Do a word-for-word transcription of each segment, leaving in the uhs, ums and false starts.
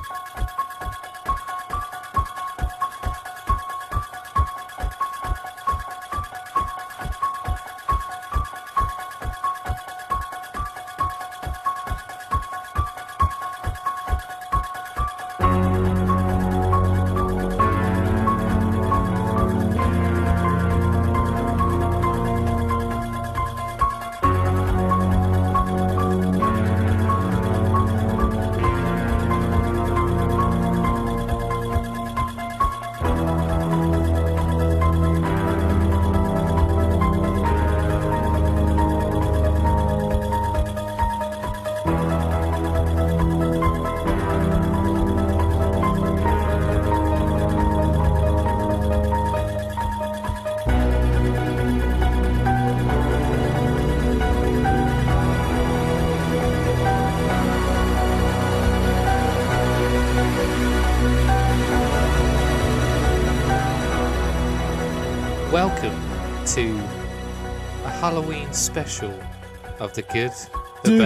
Welcome to a Halloween special of the good, the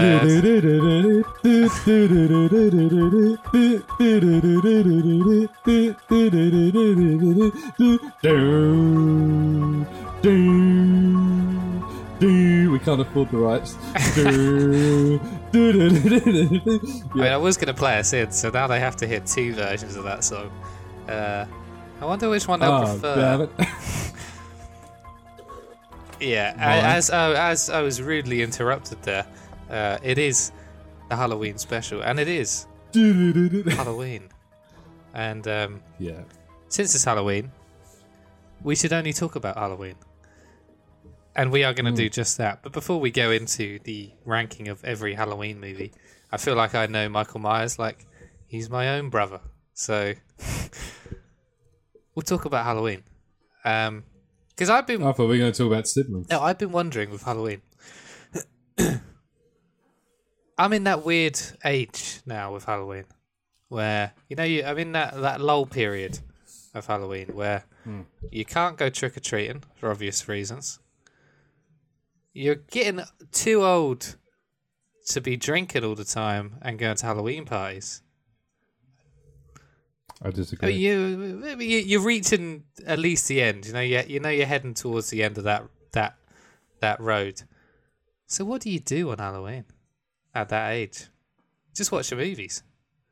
bad. We can't afford the rights. I mean, I was going to play us in, so now they have to hear two versions of that song. Uh, I wonder which one they'll Oh, prefer. damn it. Yeah, Right. as uh, as I was rudely interrupted there, uh, it is the Halloween special, and it is Halloween. And um, Yeah. since it's Halloween, we should only talk about Halloween. And we are going to Mm. do just that. But before we go into the ranking of every Halloween movie, I feel like I know Michael Myers like he's my own brother. So we'll talk about Halloween. Um, because I've been I thought we were going to talk about siblings. No, I've been wondering with Halloween. I'm in that weird age now with Halloween, where you know you, I'm in that, that lull period of Halloween where Hmm. you can't go trick or treating for obvious reasons. You're getting too old to be drinking all the time and going to Halloween parties. I I disagree. mean, you, you you're reaching at least the end. You know, you you know you're heading towards the end of that that that road. So what do you do on Halloween at that age? Just watch the movies.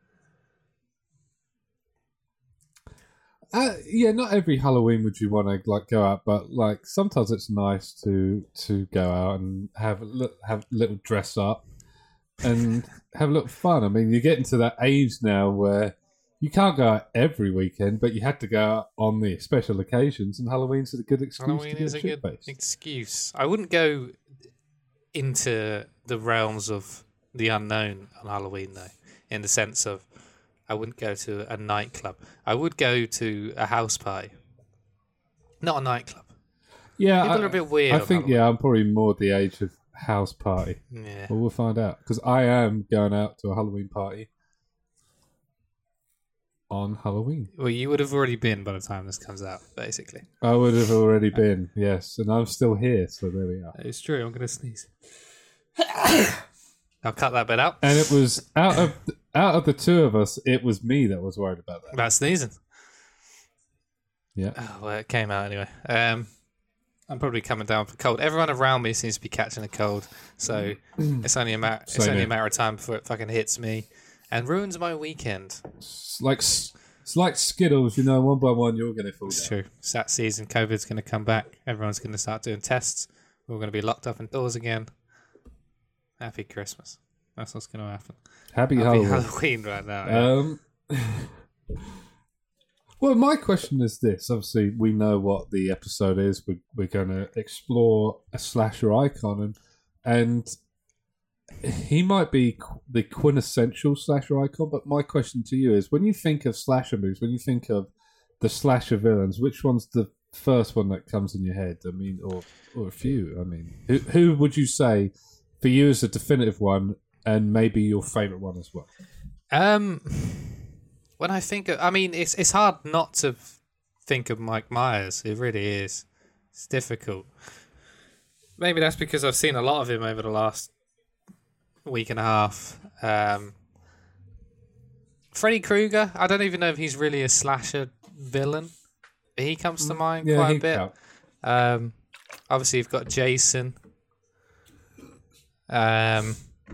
Uh, yeah, not every Halloween would you want to like go out, but like sometimes it's nice to to go out and have a li- have a little dress up and have a little fun. I mean, you're getting to that age now where you can't go out every weekend, but you had to go out on the special occasions, and Halloween's a good excuse Halloween to is get a good shit-faced. excuse. I wouldn't go into the realms of the unknown on Halloween though, in the sense of I wouldn't go to a nightclub. I would go to a house party, not a nightclub. Yeah, People I, are a bit weird I on think Halloween. yeah, I'm probably more the age of house party. Yeah. Well, we'll find out because I am going out to a Halloween party on Halloween. Well, you would have already been by the time this comes out, basically. I would have already been, yes, and I'm still here, so there we are. It's true. I'm going to sneeze. I'll cut that bit out. And it was out of out of the two of us, it was me that was worried about that. About sneezing. Yeah, Oh, well, it came out anyway. Um, I'm probably coming down with a cold. Everyone around me seems to be catching a cold, so it's only a matter. It's Same only here. a matter of time before it fucking hits me and ruins my weekend. it's like it's like Skittles, you know. One by one, you're going to fall It's down. true. It's that season. COVID's going to come back. Everyone's going to start doing tests. We're going to be locked up indoors again. Happy Christmas. That's what's going to happen. Happy Happy Halloween. Halloween right now. Yeah. Um, well, my question is this: obviously, we know what the episode is. We, we're going to explore a slasher icon, and and he might be qu- the quintessential slasher icon. But my question to you is: when you think of slasher movies, when you think of the slasher villains, which one's the first one that comes in your head? I mean, or or a few. I mean, who who would you say for you is a definitive one, and maybe your favorite one as well? Um, when I think of, I mean, it's it's hard not to f- think of Mike Myers. It really is. It's difficult. Maybe that's because I've seen a lot of him over the last week and a half. Um, Freddy Krueger. I don't even know if he's really a slasher villain. But he comes to mind Yeah, quite a he'd bit. count. Um, obviously, you've got Jason. Um,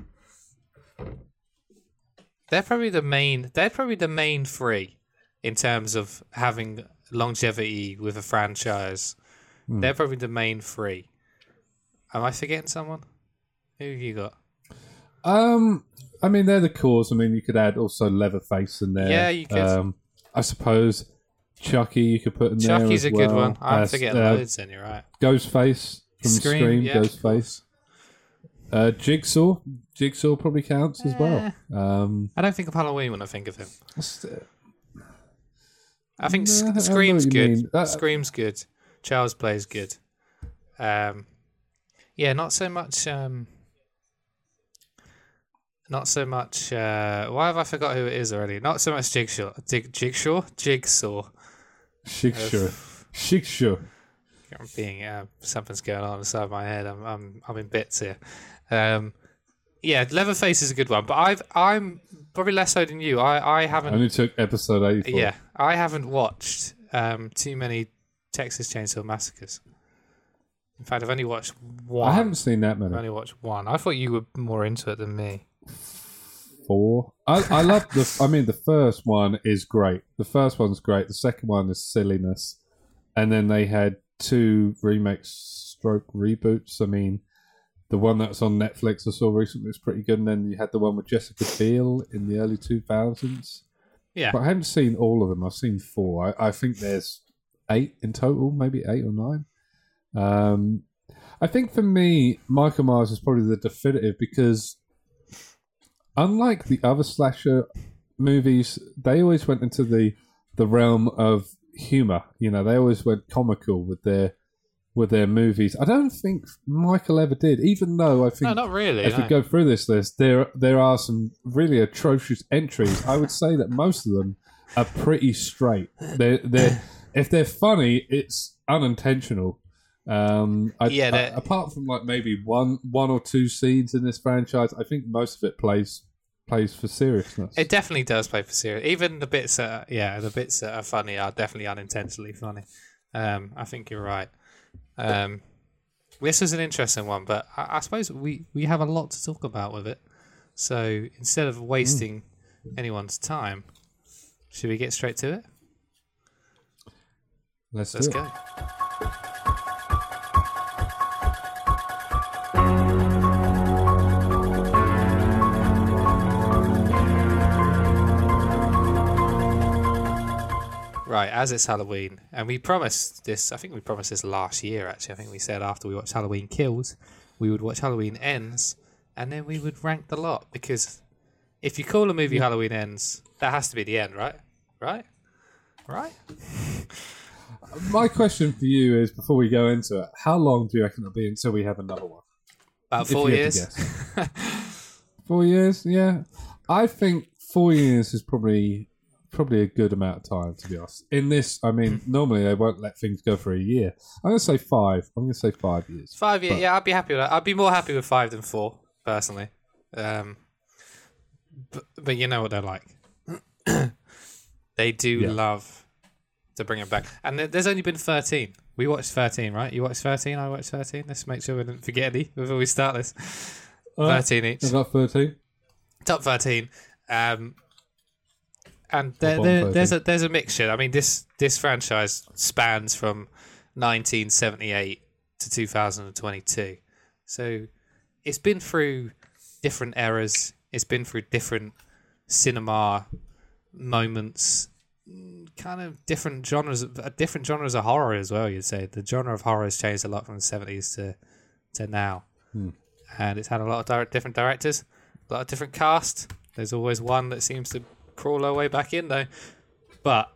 they're probably the main. They're probably the main three in terms of having longevity with a franchise. Hmm. They're probably the main three. Am I forgetting someone? Who have you got? Um, I mean, they're the cause. I mean, you could add also Leatherface in there. Yeah, you could. Um, I suppose Chucky you could put in there. Chucky's as a good well. one. I'm Uh, forgetting uh, loads. Then you're right. Ghostface from Scream, Scream. yeah. Ghostface. Uh, Jigsaw. Jigsaw probably counts as well. Eh. Um, I don't think of Halloween when I think of him. what's- I think No, I Sc- know what Scream's you good. mean. That- Scream's good. Child's Play's good. Um, yeah, not so much. Um, not so much. Uh, why have I forgot who it is already? Not so much Jigsaw. Jig, Jigsaw. Jigsaw. Jigsaw. Jigsaw. I'm being uh, something's going on inside my head. I'm I'm I'm in bits here. Um, yeah, Leatherface is a good one, but I've I'm probably less so than you. I I haven't. Only took episode eighty-four. Yeah, I haven't watched um, too many Texas Chainsaw Massacres. In fact, I've only watched one. I haven't seen that many. I've only watched one. I thought you were more into it than me. Four. I, I love the. I mean, the first one is great. The first one's great. The second one is silliness, and then they had two remakes, stroke reboots. I mean, the one that's on Netflix I saw recently was pretty good, and then you had the one with Jessica Biel in the early two thousands. Yeah, But I haven't seen all of them. I've seen four. I, I think there's eight in total, maybe eight or nine. Um, I think for me, Michael Myers is probably the definitive because, unlike the other slasher movies, they always went into the the realm of humor. You know, they always went comical with their with their movies. I don't think Michael ever did, even though I think no, not really. as no. we go through this list, there there are some really atrocious entries. I would say that most of them are pretty straight. They're, they're, if they're funny, it's unintentional. Um, I, Yeah, I- they're- apart from like maybe one one or two scenes in this franchise, I think most of it plays plays for seriousness. It definitely does play for serious. Even the bits that, are, yeah, the bits that are funny are definitely unintentionally funny. Um, I think you're right. Um, this was an interesting one, but I, I suppose we, we have a lot to talk about with it. So instead of wasting anyone's time, should we get straight to it? Let's, Let's do it. go. Right, as it's Halloween, and we promised this, I think we promised this last year actually. I think we said after we watched Halloween Kills, we would watch Halloween Ends, and then we would rank the lot. Because if you call a movie Halloween Ends, that has to be the end, right? Right? Right? My question for you is, before we go into it, how long do you reckon it'll be until we have another one? About If four you had to years. guess. Four years, yeah. I think four years is probably probably a good amount of time, to be honest. In this, I mean, normally they won't let things go for a year. I'm going to say five. I'm going to say five years. Five years, But- yeah, I'd be happy with that. I'd be more happy with five than four, personally. Um, but, but you know what they're like. They do Yeah. love to bring it back. And there- there's only been thirteen. We watched thirteen, right? You watched thirteen, I watched thirteen. Let's make sure we didn't forget any before we start this. All right. thirteen each. I've got thirteen. Top thirteen. Um, and there, Top there, one, there's a there's a mixture. I mean, this this franchise spans from nineteen seventy-eight to two thousand twenty-two, so it's been through different eras. It's been through different cinema moments, mm, kind of different genres, of- uh, different genres of horror as well. You'd say the genre of horror has changed a lot from the seventies to to now, Hmm. and it's had a lot of direct, different directors, a lot of different cast. There's always one that seems to crawl her way back in, though. But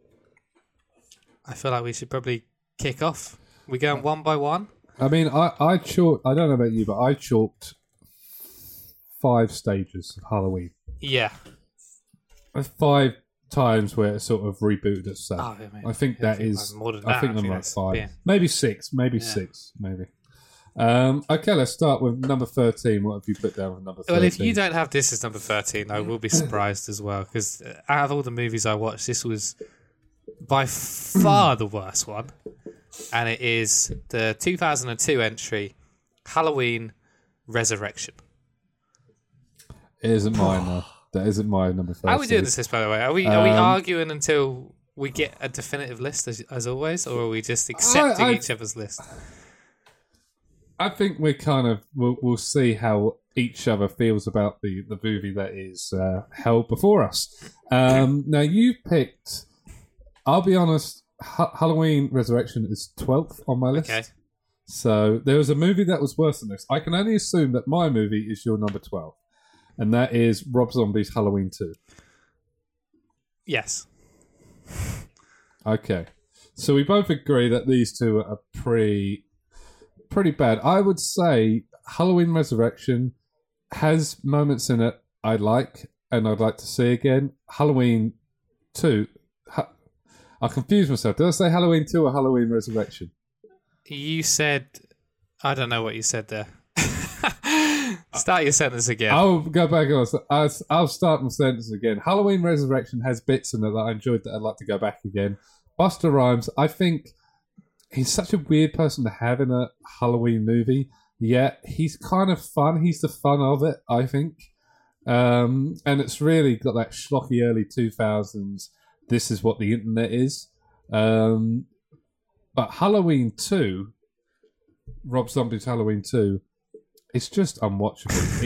I feel like we should probably kick off. We going one by one. I mean, I, I chalked, I don't know about you, but I chalked five stages of Halloween. Yeah. Five times where it sort of rebooted itself. Oh, I, mean, I think I that think is, more than I that. think I'm like that's five. being- Maybe six, maybe Yeah. six, maybe. Um, okay, let's start with number thirteen. What have you put down for number thirteen? Well, if you don't have this as number thirteen, I will be surprised as well, because out of all the movies I watched, this was by far the worst one. And it is the two thousand two entry, Halloween Resurrection. It isn't mine, though. That isn't my number thirteen. How are we doing this, by the way? Are we, are we um, arguing until we get a definitive list, as, as always, or are we just accepting I, I, each other's list? I think we kind of we'll, we'll see how each other feels about the, the movie that is uh, held before us. Um, now you picked. I'll be honest. Ha- Halloween Resurrection is twelfth on my list. Okay. So there was a movie that was worse than this. I can only assume that my movie is your number twelve, and that is Rob Zombie's Halloween two. Yes. Okay. So we both agree that these two are pretty. Pretty bad. I would say Halloween Resurrection has moments in it I like and I'd like to see again. Halloween two, ha- I confused myself. Did I say Halloween two or Halloween Resurrection? You said, I don't know what you said there. Start your sentence again. I'll go back and I'll, I'll start my sentence again. Halloween Resurrection has bits in it that I enjoyed that I'd like to go back again. Busta Rhymes, I think he's such a weird person to have in a Halloween movie, yet he's kind of fun. He's the fun of it, I think. Um, and it's really got that schlocky early two thousands, this is what the internet is. Um, but Halloween two, Rob Zombie's Halloween two, it's just unwatchable.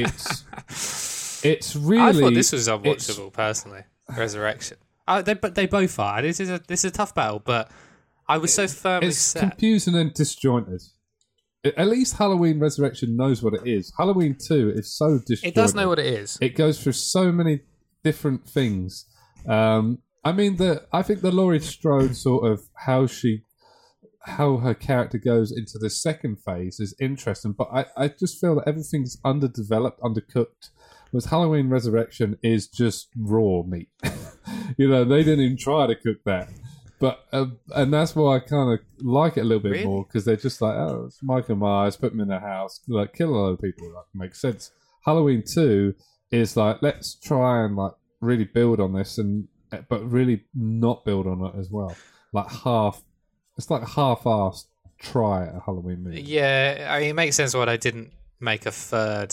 It's it's really... I thought this was unwatchable, personally. Resurrection. Uh, they, but they both are. This is a, this is a tough battle, but... I was so firmly it's set. confusing and disjointed. At least Halloween Resurrection knows what it is. Halloween two is so disjointed. It does know what it is. It goes through so many different things. Um, I mean, the I think the Laurie Strode sort of how she, how her character goes into the second phase is interesting. But I, I just feel that everything's underdeveloped, undercooked. Whereas Halloween Resurrection is just raw meat. You know, they didn't even try to cook that. But uh, and that's why I kind of like it a little bit really? more, because they're just like, oh, it's Michael Myers, put him in a house, like kill a lot of people. That makes sense. Halloween two is like, let's try and like really build on this, and but really not build on it as well. Like half, it's like a half-assed try at a Halloween movie. Yeah, I mean, it makes sense why they didn't make a third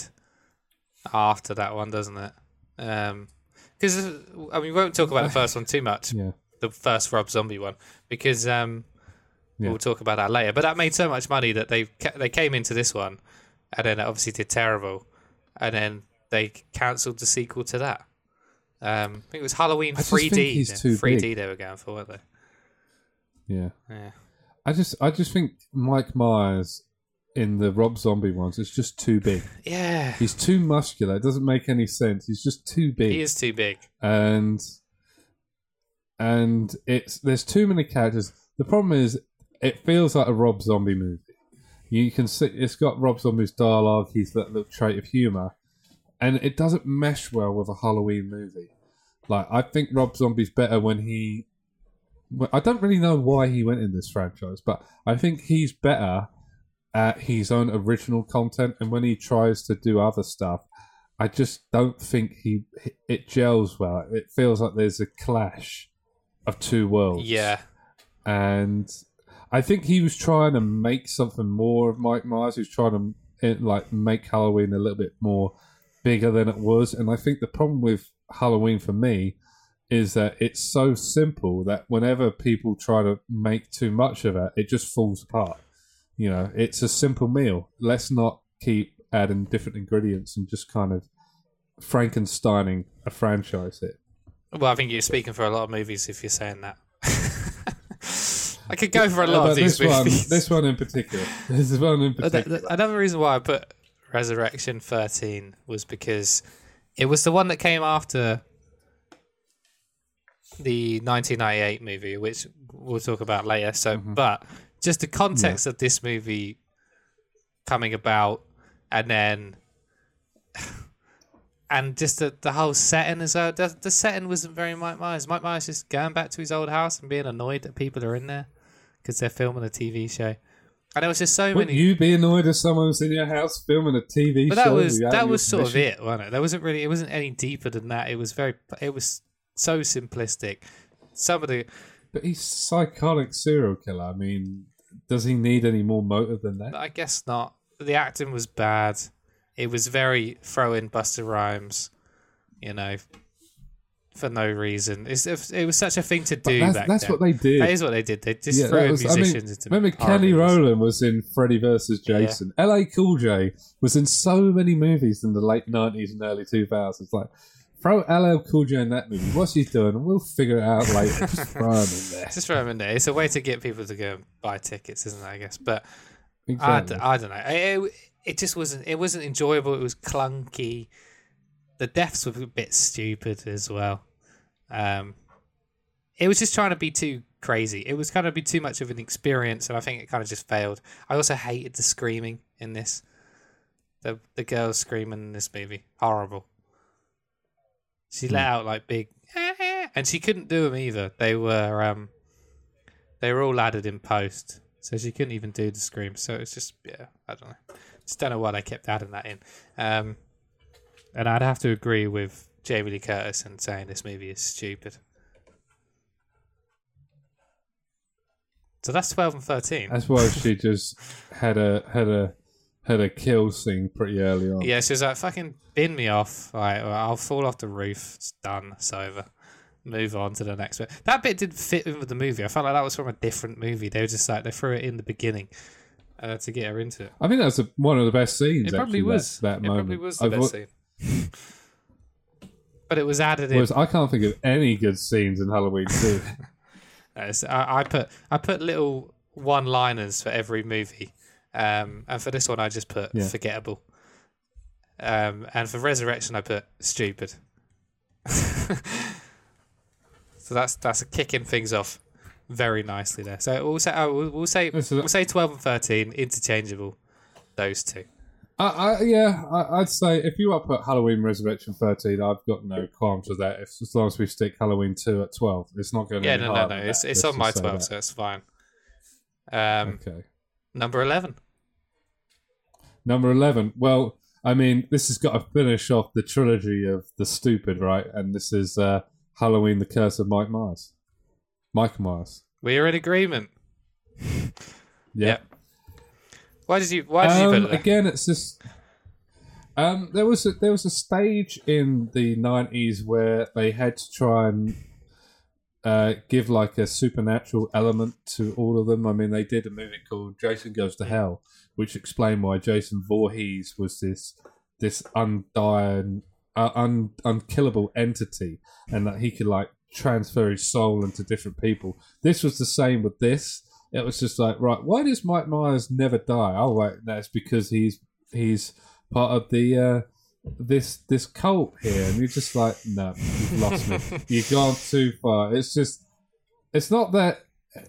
after that one, doesn't it? Because um, I mean, we won't talk about the first one too much. Yeah. The first Rob Zombie one, because um, yeah. we'll talk about that later. But that made so much money that they they came into this one, and then it obviously did terrible, and then they cancelled the sequel to that. Um, I think it was Halloween I just three D. think he's too three D big. they were going for, weren't they? Yeah. Yeah. I just I just think Mike Myers in the Rob Zombie ones is just too big. Yeah. He's too muscular. It doesn't make any sense. He's just too big. He is too big. And. And it's there's too many characters. The problem is, it feels like a Rob Zombie movie. You can see it's got Rob Zombie's dialogue. He's that little trait of humor, and it doesn't mesh well with a Halloween movie. Like I think Rob Zombie's better when he. I don't really know why he went in this franchise, but I think he's better at his own original content, and when he tries to do other stuff, I just don't think he it gels well. It feels like there's a clash of two worlds. Yeah. And I think he was trying to make something more of Mike Myers. He was trying to like make Halloween a little bit more bigger than it was. And I think the problem with Halloween for me is that it's so simple that whenever people try to make too much of it, it just falls apart. You know, it's a simple meal. Let's not keep adding different ingredients and just kind of Frankensteining a franchise here. Well, I think you're speaking for a lot of movies if you're saying that. I could go for a lot uh, of these this movies. One, this one in particular. This one in particular. Another reason why I put Resurrection thirteen was because it was the one that came after the nineteen ninety-eight movie, which we'll talk about later. So, mm-hmm. But just the context yeah. of this movie coming about, and then... And just the, the whole setting as well. The, the setting wasn't very Mike Myers. Mike Myers just going back to his old house and being annoyed that people are in there because they're filming a T V show. And there was just so Would many. you be annoyed if someone was in your house filming a T V But show? that was without that your was sort of permission? it, wasn't it? There wasn't really. It wasn't any deeper than that. It was very. It was so simplistic. Some of the. But he's a psychotic serial killer. I mean, does he need any more motive than that? I guess not. The acting was bad. It was very throw in Buster Rhymes, you know, for no reason. It's, it was such a thing to do that's back that's then. what they did. That is what they did. They just Yeah, threw that in was- I mean, musicians into. Remember, horror Kelly movies. Rowland was in Freddy versus Jason. L A Cool J was in so many movies in the late nineties and early two thousands. Like, throw L L Cool J in that movie. What's he doing? And we'll figure it out later. Just throw him in there. Just throw them in there. It's a way to get people to go and buy tickets, isn't it? I guess, but Exactly. I, d- I don't know. It, it, it just wasn't. It wasn't enjoyable. It was clunky. The deaths were a bit stupid as well. Um, it was just trying to be too crazy. It was kind of be too much of an experience, and I think it kind of just failed. I also hated the screaming in this. The the girls screaming in this movie, horrible. She let out like big, and she couldn't do them either. They were um, they were all added in post, so she couldn't even do the screams. So it's just yeah, I don't know. Just don't know why they kept adding that in. Um, and I'd have to agree with Jamie Lee Curtis and saying this movie is stupid. So that's twelve and thirteen. That's why she just had a had a had a kill scene pretty early on. Yeah, she was like, "Fucking bin me off. Right, well, I'll fall off the roof. It's done. It's over. Move on to the next bit." That bit didn't fit in with the movie. I felt like that was from a different movie. They were just like they threw it in the beginning uh, to get her into it. I think that's a, one of the best scenes. It probably actually, was. that, that it moment. probably was the I've best wa- scene. But it was added in. Whereas I can't think of any good scenes in Halloween two. Uh, so I, I put I put little one-liners for every movie, um, and for this one I just put Yeah. forgettable. Um, and for Resurrection I put stupid. So that's that's kicking things off very nicely there. So we'll say oh, we'll, we'll say This is- we'll say twelve and thirteen interchangeable. Those two. I, I, yeah, I, I'd say if you put Halloween Resurrection thirteen, I've got no qualms with that. If, as long as we stick Halloween two at twelve, it's not going to Yeah, be no, no, hard no. than It's that. it's Let's on my just say twelve, that. so it's fine. Um, Okay. number eleven. Number eleven. Well, I mean, this has got to finish off the trilogy of the stupid, right? And this is uh, Halloween: The Curse of Mike Myers. Mike Myers. We are in agreement. Yeah. Yep. Why did you Why did Um, you put it there? again, it's just um, there was a, there was a stage in the nineties where they had to try and uh, give like a supernatural element to all of them. I mean, they did a movie called Jason Goes to Hell, which explained why Jason Voorhees was this this undying, uh, un, unkillable entity, and that he could like transfer his soul into different people. This was the same with this. It was just like, right, why does Mike Myers never die? Oh, wait, that's because he's he's part of the uh, this this cult here, and you're just like, no, you've lost me. You've gone too far. It's just, it's not that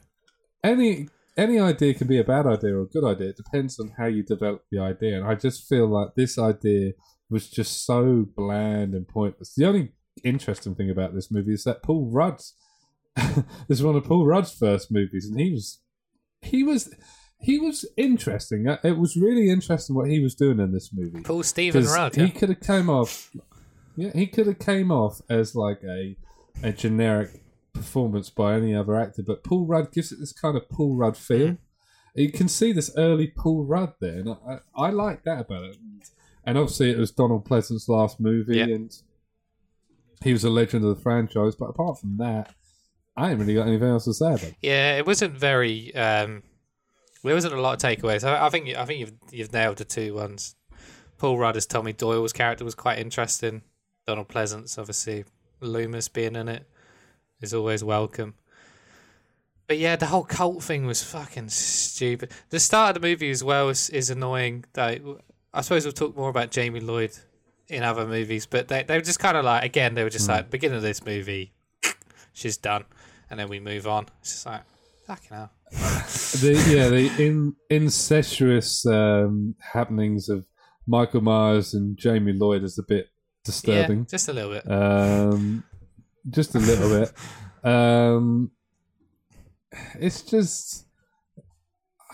any any idea can be a bad idea or a good idea. It depends on how you develop the idea, and I just feel like this idea was just so bland and pointless. The only interesting thing about this movie is that Paul Rudd's this is one of Paul Rudd's first movies, and he was he was he was interesting. It was really interesting what he was doing in this movie. Paul Stephen 'Cause Rudd. he Yeah. could have came off, yeah, he could have came off as like a a generic performance by any other actor, but Paul Rudd gives it this kind of Paul Rudd feel. Mm. You can see this early Paul Rudd there, and I, I, I like that about it. And obviously, it was Donald Pleasant's last movie, Yeah. and he was a legend of the franchise. But apart from that, I ain't really got anything else to say about it. Yeah, it wasn't very. Um, there wasn't a lot of takeaways. I, I think I think you've you've nailed the two ones. Paul Rudd as Tommy Doyle's character was quite interesting. Donald Pleasance, obviously, Loomis being in it is always welcome. But yeah, the whole cult thing was fucking stupid. The start of the movie as well is, is annoying. Like, I suppose we'll talk more about Jamie Lloyd in other movies, but they they were just kind of like, again, they were just like, beginning of this movie, she's done, and then we move on. It's just like, fucking hell. The, yeah, the in, incestuous um, happenings of Michael Myers and Jamie Lloyd is a bit disturbing. Yeah, just a little bit. Um, just a little bit. Um, it's just,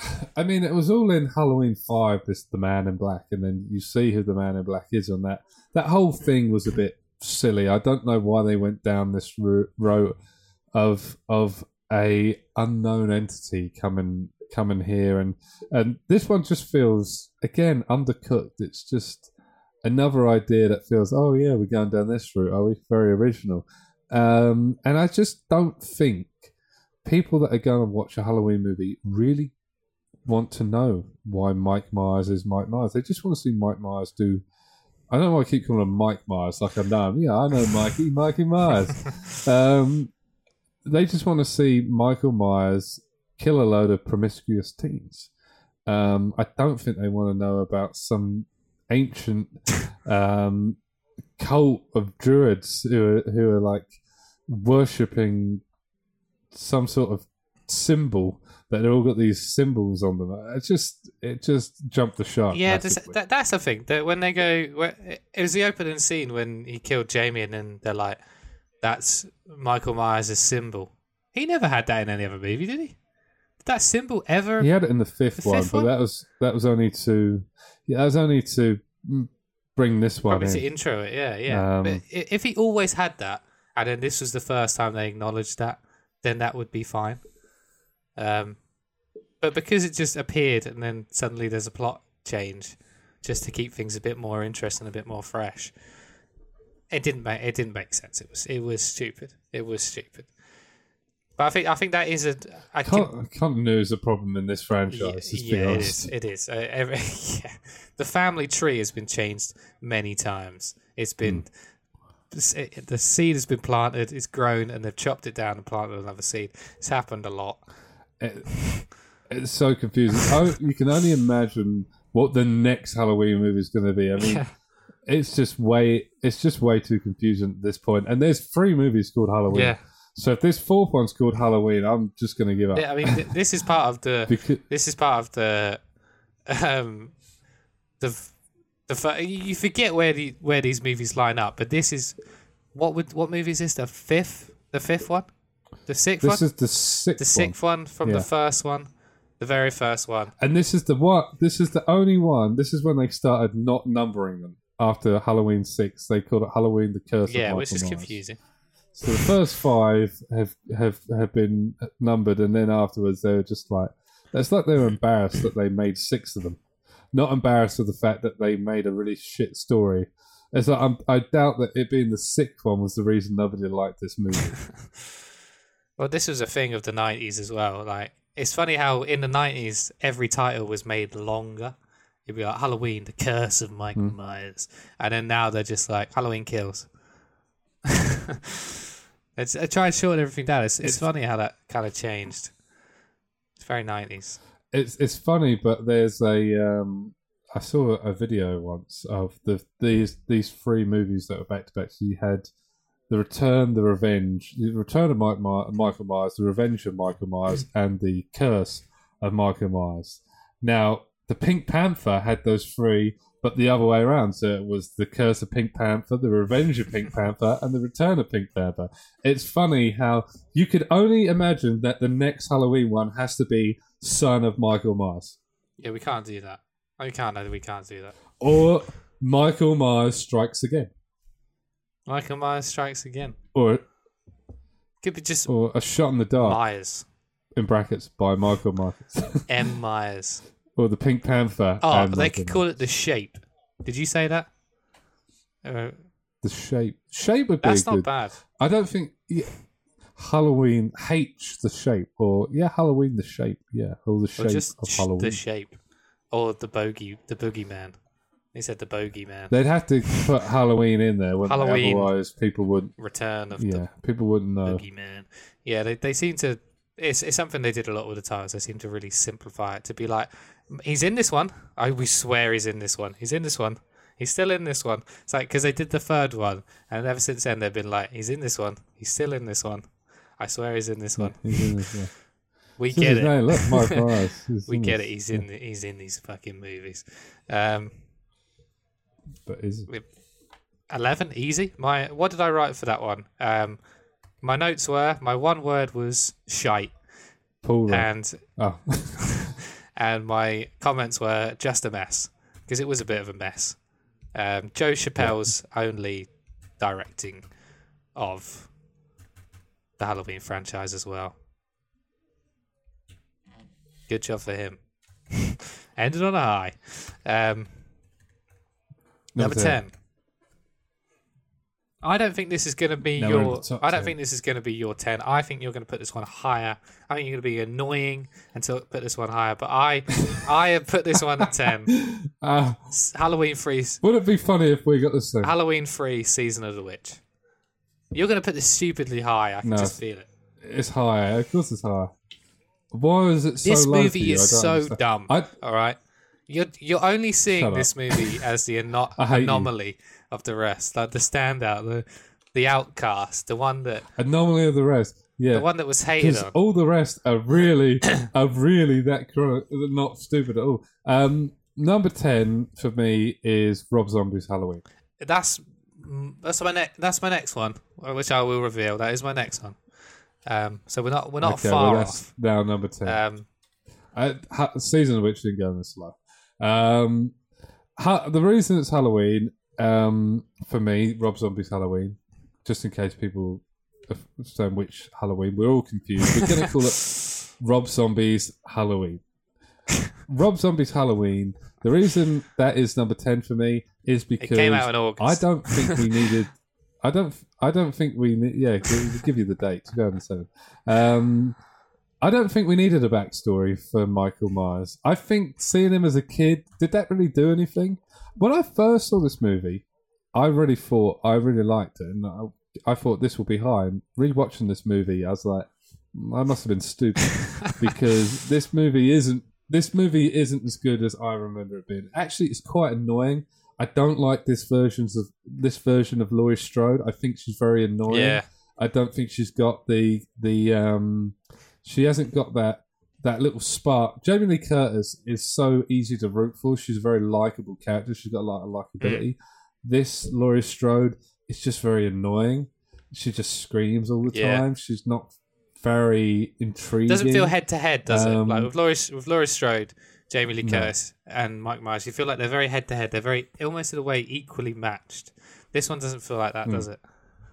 I mean, it was all in Halloween five, this The Man in Black, and then you see who the Man in Black is on that. That whole thing was a bit silly. I don't know why they went down this route of of a unknown entity coming coming here, and and this one just feels, again, undercooked. It's just another idea that feels, oh yeah, we're going down this route. Are we? Very original. Um, and I just don't think people that are going to watch a Halloween movie really want to know why Mike Myers is Mike Myers. They just want to see Mike Myers do. I don't know why I keep calling him Mike Myers, like I know him. Yeah, I know Mikey, Mikey Myers. Um, they just want to see Michael Myers kill a load of promiscuous teens. Um, I don't think they want to know about some ancient um, cult of druids who are, who are like worshipping some sort of symbol. That they've all got these symbols on them. It just, it just jumped the shark. Yeah, this, that, that's the thing. That when they go, when, it was the opening scene when he killed Jamie, and then they're like, "That's Michael Myers' symbol." He never had that in any other movie, did he? Did that symbol ever? He had it in the fifth, the one, fifth but one? that was that was only to, yeah, that was only to bring this one Probably in. to intro it. Yeah, yeah. Um, but if he always had that, and then this was the first time they acknowledged that, then that would be fine. Um. But because it just appeared and then suddenly there's a plot change, just to keep things a bit more interesting, a bit more fresh, it didn't make it didn't make sense. It was it was stupid. It was stupid. But I think I think that is a I Con- continuity is a problem in this franchise. Yeah, yeah be it honest. is. It is. Uh, every, yeah. The family tree has been changed many times. It's been mm. the seed has been planted, it's grown, and they've chopped it down and planted another seed. It's happened a lot. It, It's so confusing. Oh, you can only imagine what the next Halloween movie is going to be. I mean, Yeah. it's just way it's just way too confusing at this point. And there's three movies called Halloween. Yeah. So if this fourth one's called Halloween, I'm just going to give up. Yeah, I mean, th- this is part of the. Because, this is part of the. Um, the the you forget where the where these movies line up, but this is what would what movie is this? The fifth, the fifth one, the sixth this one, is the sixth. the sixth one, one from Yeah. the first one. The very first one. And this is the what? This is the only one. This is when they started not numbering them after Halloween six. They called it Halloween: The Curse of Yeah, Michael which is Myers. confusing. So the first five have have have been numbered, and then afterwards they were just like, it's like they were embarrassed that they made six of them, not embarrassed of the fact that they made a really shit story. It's like I'm, I doubt that it being the sixth one was the reason nobody liked this movie. Well, this was a thing of the nineties as well. Like, it's funny how in the nineties every title was made longer. It'd be like Halloween: The Curse of Michael Mm. Myers, and then now they're just like Halloween Kills. It's I try and shorten everything down. It's, it's It's- funny how that kind of changed. It's very nineties. It's it's funny, but there's a um, I saw a video once of the these these three movies that were back to back. So you had The Return, The Revenge, The Return of Mike My- Michael Myers, The Revenge of Michael Myers, and The Curse of Michael Myers. Now, the Pink Panther had those three, but the other way around. So it was The Curse of Pink Panther, The Revenge of Pink Panther, and The Return of Pink Panther. It's funny how you could only imagine that the next Halloween one has to be Son of Michael Myers. Yeah, we can't do that. We can't. No, we can't do that. Or Michael Myers Strikes Again. Michael Myers Strikes Again. Or Could be just or A Shot in the Dark, Myers. in brackets, by Michael Myers. M. Myers. Or The Pink Panther. Oh, and they Michael could call Myers. it The Shape. Did you say that? Uh, The Shape. Shape would be that's a not good. bad. I don't think yeah, Halloween H the Shape, or yeah, Halloween the Shape, yeah, or the Or Shape just of sh- Halloween. The Shape. Or the bogey, the boogeyman. They said the bogeyman. They'd have to put Halloween in there, wouldn't they? Halloween. Otherwise, people wouldn't. Return of Yeah, people wouldn't the know. boogeyman. Yeah, they they seem to. It's it's something they did a lot with the titles. They seem to really simplify it to be like, he's in this one. I we swear he's in this one. He's in this one. He's still in this one. It's like because they did the third one, and ever since then they've been like, he's in this one. He's still in this one. I swear he's in this one. He's in this one. We This is get his it. name. Look, Mike Myers. He's We in get this. it. He's in. He's in these fucking movies. Um, But is it? eleven, easy. My what did I write for that one? Um, my notes were my one word was shite, Paul Rudd. and Oh, and my comments were just a mess because it was a bit of a mess. Um, Joe Chappelle's only directing of the Halloween franchise as well. Good job for him. Ended on a high. Um, number, number ten. I don't think this is going to be no, your. I don't ten. think this is going to be your ten. I think you're going to put this one higher. I think you're going to be annoying until put this one higher. But I, I have put this one at ten. Uh, Halloween free. Would it be funny if we got the same? Halloween free season of the witch. You're going to put this stupidly high. I can no, just feel it. It's higher. Of course, it's higher. Why is it so this low movie for you? is I don't so understand. dumb. I, all right, you're you're only seeing Shut this up. movie as the ano- I hate you. anomaly of the rest, like the standout, the the outcast, the one that Anomaly of the rest. Yeah. the one that was hated Because on. all the rest are really, are really that cr- not stupid at all. Um, number ten for me is Rob Zombie's Halloween. That's mm, that's my ne- that's my next one, which I will reveal. That is my next one. Um, so we're not we're not Okay, far well, that's off. now number ten. Um, I, ha, season of which didn't go this low. Um, ha, the reason it's Halloween, um, for me, Rob Zombie's Halloween, just in case people understand which Halloween, we're all confused. We're going to call it Rob Zombie's Halloween. Rob Zombie's Halloween. The reason that is number ten for me is because it came out in August. I don't think we needed. I don't. I don't think we. Ne- yeah, we'll give you the date. two thousand seven. Um, I don't think we needed a backstory for Michael Myers. I think seeing him as a kid, did that really do anything? When I first saw this movie, I really thought I really liked it, and I, I thought this will be high. And rewatching this movie, I was like, I must have been stupid because this movie isn't. This movie isn't as good as I remember it being. Actually, it's quite annoying. I don't like this versions of this version of Laurie Strode. I think she's very annoying. Yeah. I don't think she's got the the um she hasn't got that that little spark. Jamie Lee Curtis is so easy to root for. She's a very likable character. She's got a lot of likability. Mm. This Laurie Strode is just very annoying. She just screams all the yeah. time. She's not very intriguing. Doesn't feel head to head, does Um, it? Like with Laurie with Laurie Strode, Jamie Lee No. Curtis, and Mike Myers, you feel like they're very head to head. They're very almost in a way equally matched. This one doesn't feel like that, Mm. does it?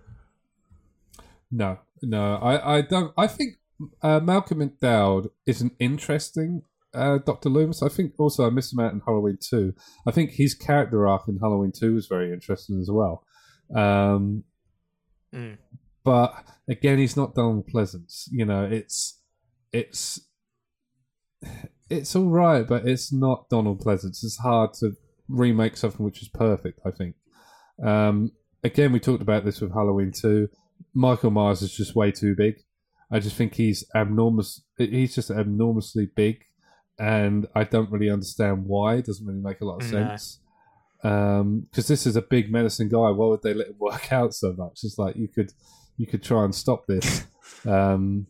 No, no, I, I don't. I think uh, Malcolm McDowell is an interesting uh, Doctor Loomis. I think also I miss him out in Halloween two. I think his character arc in Halloween two was very interesting as well. Um, Mm. But again, he's not Donald Pleasance. You know, it's it's it's all right, but it's not Donald Pleasance. It's hard to remake something which is perfect. I think. Um, again, we talked about this with Halloween two. Michael Myers is just way too big. I just think he's abnormous. He's just abnormously big, and I don't really understand why. It doesn't really make a lot of No. sense. Because um, this is a big menacing guy. Why would they let him work out so much? It's like you could, you could try and stop this. um,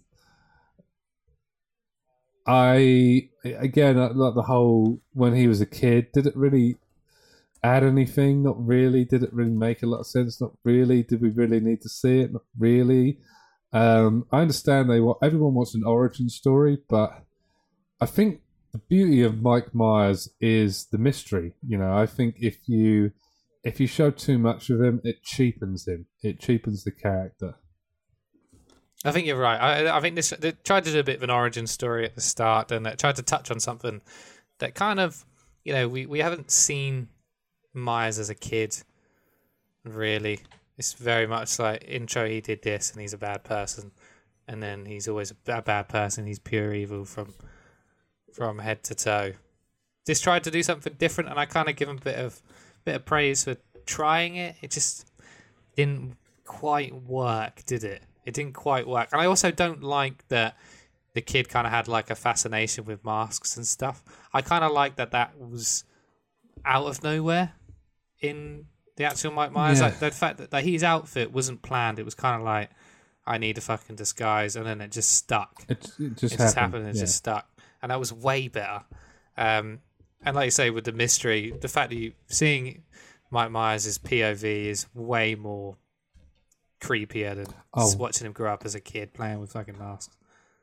I again I- like the whole when he was a kid. Did it really add anything? Not really. Did it really make a lot of sense? Not really. Did we really need to see it? Not really. Um, I understand they want everyone wants an origin story, but I think the beauty of Mike Myers is the mystery. You know, I think if you if you show too much of him, it cheapens him. It cheapens the character. I think you're right. I, I think this they tried to do a bit of an origin story at the start, and it tried to touch on something that kind of, you know, we, we haven't seen Myers as a kid, really. It's very much like intro. He did this, and he's a bad person, and then he's always a bad person. He's pure evil from from head to toe. This tried to do something different, and I kind of give him a bit of bit of praise for trying it. It just didn't quite work, did it? It didn't quite work. And I also don't like that the kid kind of had like a fascination with masks and stuff. I kind of like that that was out of nowhere in the actual Mike Myers. Yeah. Like the fact that, that his outfit wasn't planned. It was kind of like, I need a fucking disguise, and then it just stuck. It, it just It happened. just happened and it yeah. just stuck. And that was way better. Um, and like you say, with the mystery, the fact that you seeing Mike Myers' P O V is way more creepier than Oh. just watching him grow up as a kid playing with fucking masks.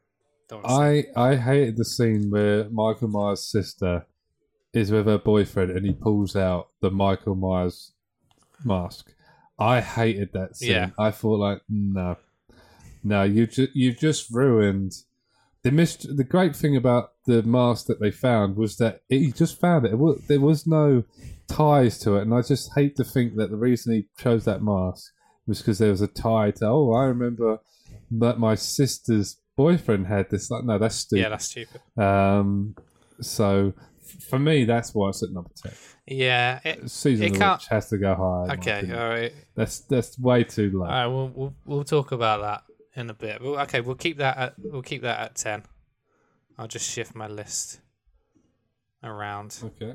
Don't wanna see it. I I hated the scene where Michael Myers' sister is with her boyfriend and he pulls out the Michael Myers mask. I hated that scene. Yeah. I thought like, no, no, you ju- you just ruined the mist- The great thing about the mask that they found was that it, he just found it. It was, there was no ties to it, and I just hate to think that the reason he chose that mask was because there was a tie to. Oh, I remember that my sister's boyfriend had this. Like, no, that's stupid. Yeah, that's stupid. Um, so f- for me, that's why it's at number ten. Yeah, it, Season it of the can't- Witch has to go high. in my okay, opinion. all right, That's that's way too low. all right. We'll we'll we'll talk about that in a bit. Well, okay, we'll keep that at we'll keep that at ten. I'll just shift my list around. Okay.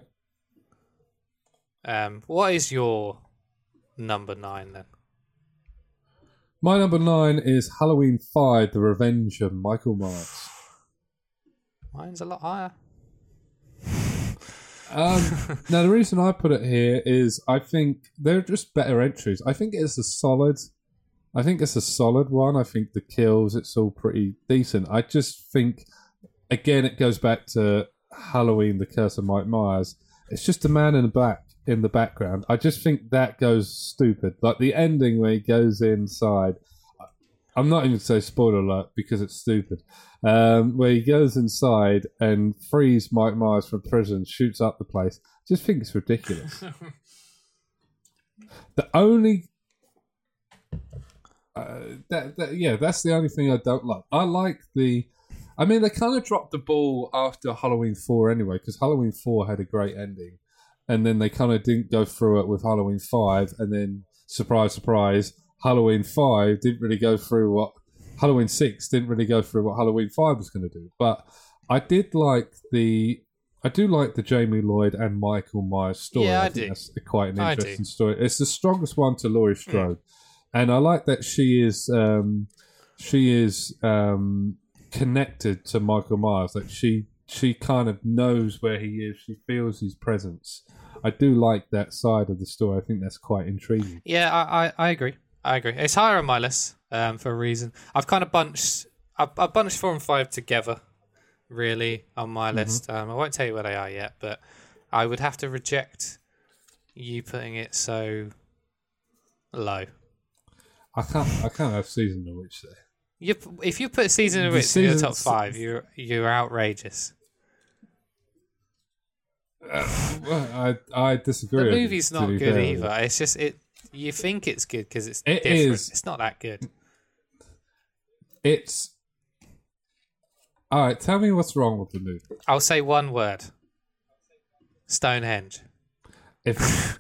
Um, what is your number nine then? My number nine is Halloween five, The Revenge of Michael Myers. Mine's a lot higher. Um, now, the reason I put it here is I think they're just better entries. I think it's a solid. I think it's a solid one. I think the kills, it's all pretty decent. I just think, again, it goes back to Halloween, The Curse of Mike Myers. It's just a man in the back in the background. I just think that goes stupid. Like the ending where he goes inside. I'm not even going to say spoiler alert because it's stupid. Um, where he goes inside and frees Mike Myers from prison, shoots up the place. Just think it's ridiculous. The only, uh, that, that yeah, that's the only thing I don't like. I like the, I mean, they kind of dropped the ball after Halloween four anyway, because Halloween four had a great ending, and then they kind of didn't go through it with Halloween five, and then surprise, surprise. Halloween five didn't really go through what Halloween six didn't really go through what Halloween five was going to do. But I did like the I do like the Jamie Lloyd and Michael Myers story. Yeah, I think do. That's quite an I do. interesting story. It's the strongest one to Laurie Strode, and I like that she is um, she is um, connected to Michael Myers. Like she she kind of knows where he is. She feels his presence. I do like that side of the story. I think that's quite intriguing. Yeah, I, I, I agree. I agree. It's higher on my list um, for a reason. I've kind of bunched, I've, I've bunched four and five together, really, on my Mm-hmm. list. Um, I won't tell you where they are yet, but I would have to reject you putting it so low. I can't. I can't have Season of the Witch there. You, if you put Season of The Witch in your season- top five, you're you're outrageous. Uh, well, I I disagree. The with you, movie's to not be good fair. either. It's just it. You think it's good because it's It different. is. It's not that good. It's all right. Tell me what's wrong with the movie. I'll say one word. Stonehenge. If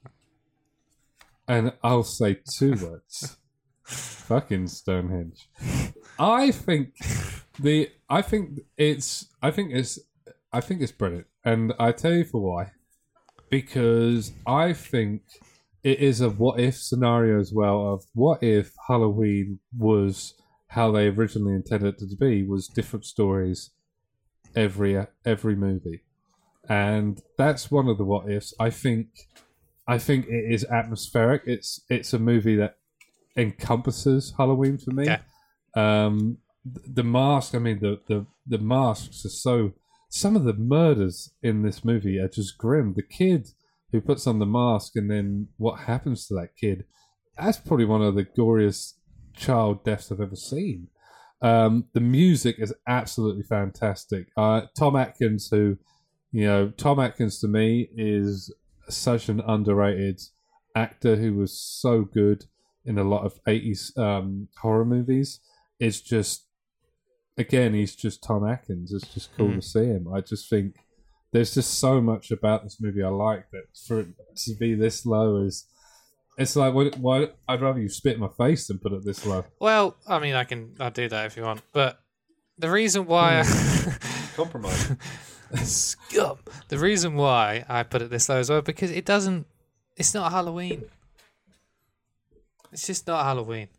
and I'll say two words. Fucking Stonehenge. I think the. I think it's. I think it's. I think it's brilliant, and I tell you for why. Because I think it is a what if scenario as well. Of what if Halloween was how they originally intended it to be, was different stories every every movie, and that's one of the what ifs. I think, I think it is atmospheric. It's it's a movie that encompasses Halloween for me. Okay. Um, th- the mask. I mean, the the the masks are so. Some of the murders in this movie are just grim. The kid who puts on the mask and then what happens to that kid, that's probably one of the goriest child deaths I've ever seen. Um, the music is absolutely fantastic. Uh, Tom Atkins, who, you know, Tom Atkins to me is such an underrated actor who was so good in a lot of eighties um, horror movies. It's just, again, he's just Tom Atkins. It's just cool Mm. to see him. I just think there's just so much about this movie I like that for it to be this low is. It's like, why, why? I'd rather you spit in my face than put it this low. Well, I mean, I can. I'll do that if you want. But the reason why, Compromise. I, scum. The reason why I put it this low as well because it doesn't. It's not Halloween. It's just not Halloween.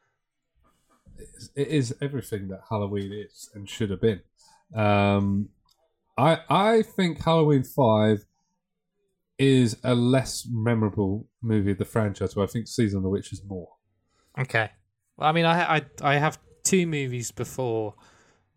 It is everything that Halloween is and should have been. Um, I I think Halloween Five is a less memorable movie of the franchise, but I think Season of the Witch is more. Okay. Well, I mean, I I I have two movies before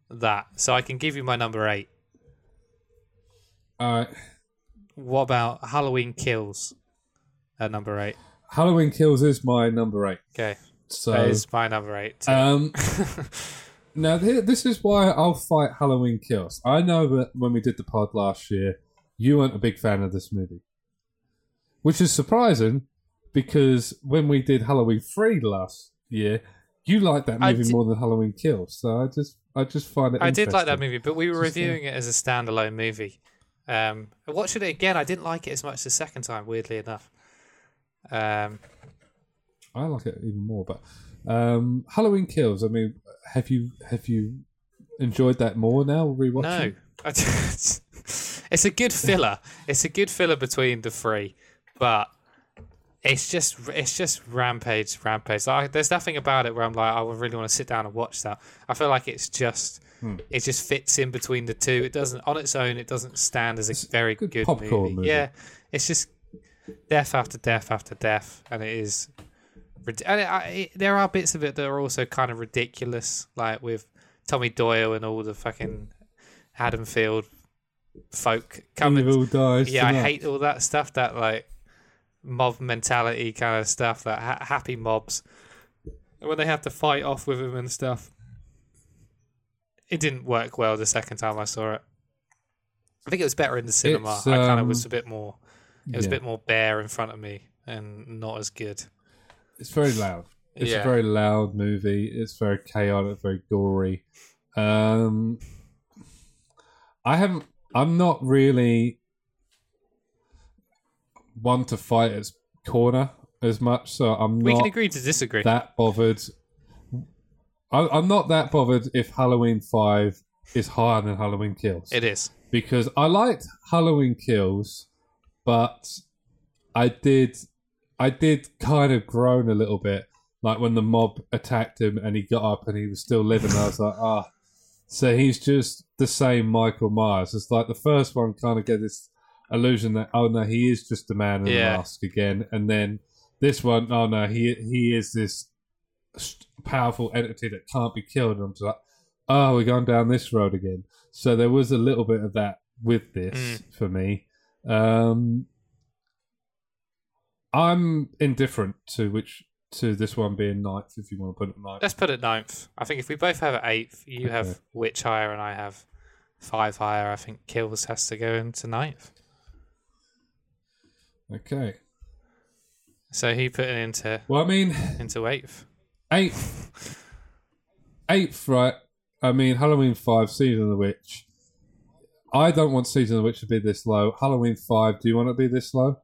that. So I can give you my number eight. All right. What about Halloween Kills at number eight? Halloween Kills is my number eight. Okay. So that is my number eight. Too. Um, now, th- this is why I'll fight Halloween Kills. I know that when we did the pod last year, you weren't a big fan of this movie. Which is surprising, because when we did Halloween three last year, you liked that movie did- more than Halloween Kills. So I just I just find it I did like that interesting. movie, but we were Just, uh, reviewing it as a standalone movie. Um, watching it again, I didn't like it as much the second time, weirdly enough. Um, I like it even more, but um, Halloween Kills. I mean, have you have you enjoyed that more now? Rewatching? no. I just- it's a good filler. It's a good filler between the three, but it's just it's just rampage, rampage. Like, there's nothing about it where I'm like, I would really want to sit down and watch that. I feel like it's just Hmm. it just fits in between the two. It doesn't on its own. It doesn't stand as a It's very good good, popcorn movie. movie. Yeah, it's just death after death after death, and it is. rid- And it, I, it, there are bits of it that are also kind of ridiculous, like with Tommy Doyle and all the fucking Haddonfield folk coming. Evil dies. Yeah, I tonight. hate all that stuff. That like mob mentality kind of stuff. That ha- happy mobs when they have to fight off with him and stuff. It didn't work well the second time I saw it. I think it was better in the cinema. It's, I kind of um, was a bit more. It was yeah. a bit more bare in front of me and not as good. It's very loud. It's Yeah. a very loud movie. It's very chaotic, very gory. Um, I haven't. I'm not really one to fight its corner as much, so I'm We not can agree to disagree. that bothered. I, I'm not that bothered if Halloween Five is higher than Halloween Kills. It is. Because I liked Halloween Kills, but I did, I did kind of groan a little bit, like when the mob attacked him and he got up and he was still living. I was like, ah, so he's just the same Michael Myers. It's like the first one kind of get this illusion that oh no, he is just a man in Yeah. a mask again, and then this one, oh no, he he is this powerful entity that can't be killed. And I'm just like, oh, we're going down this road again. So there was a little bit of that with this Mm. for me. Um, I'm indifferent to which to this one being ninth, if you want to put it ninth. Let's put it ninth. I think if we both have it eighth, you Okay. have Witch higher and I have five higher. I think Kills has to go into ninth. Okay. So he put it into Well, I mean, into eighth. eighth, eighth, right? I mean, Halloween Five, Season of the Witch. I don't want Season of the Witch to be this low. Halloween Five, do you want it to be this low?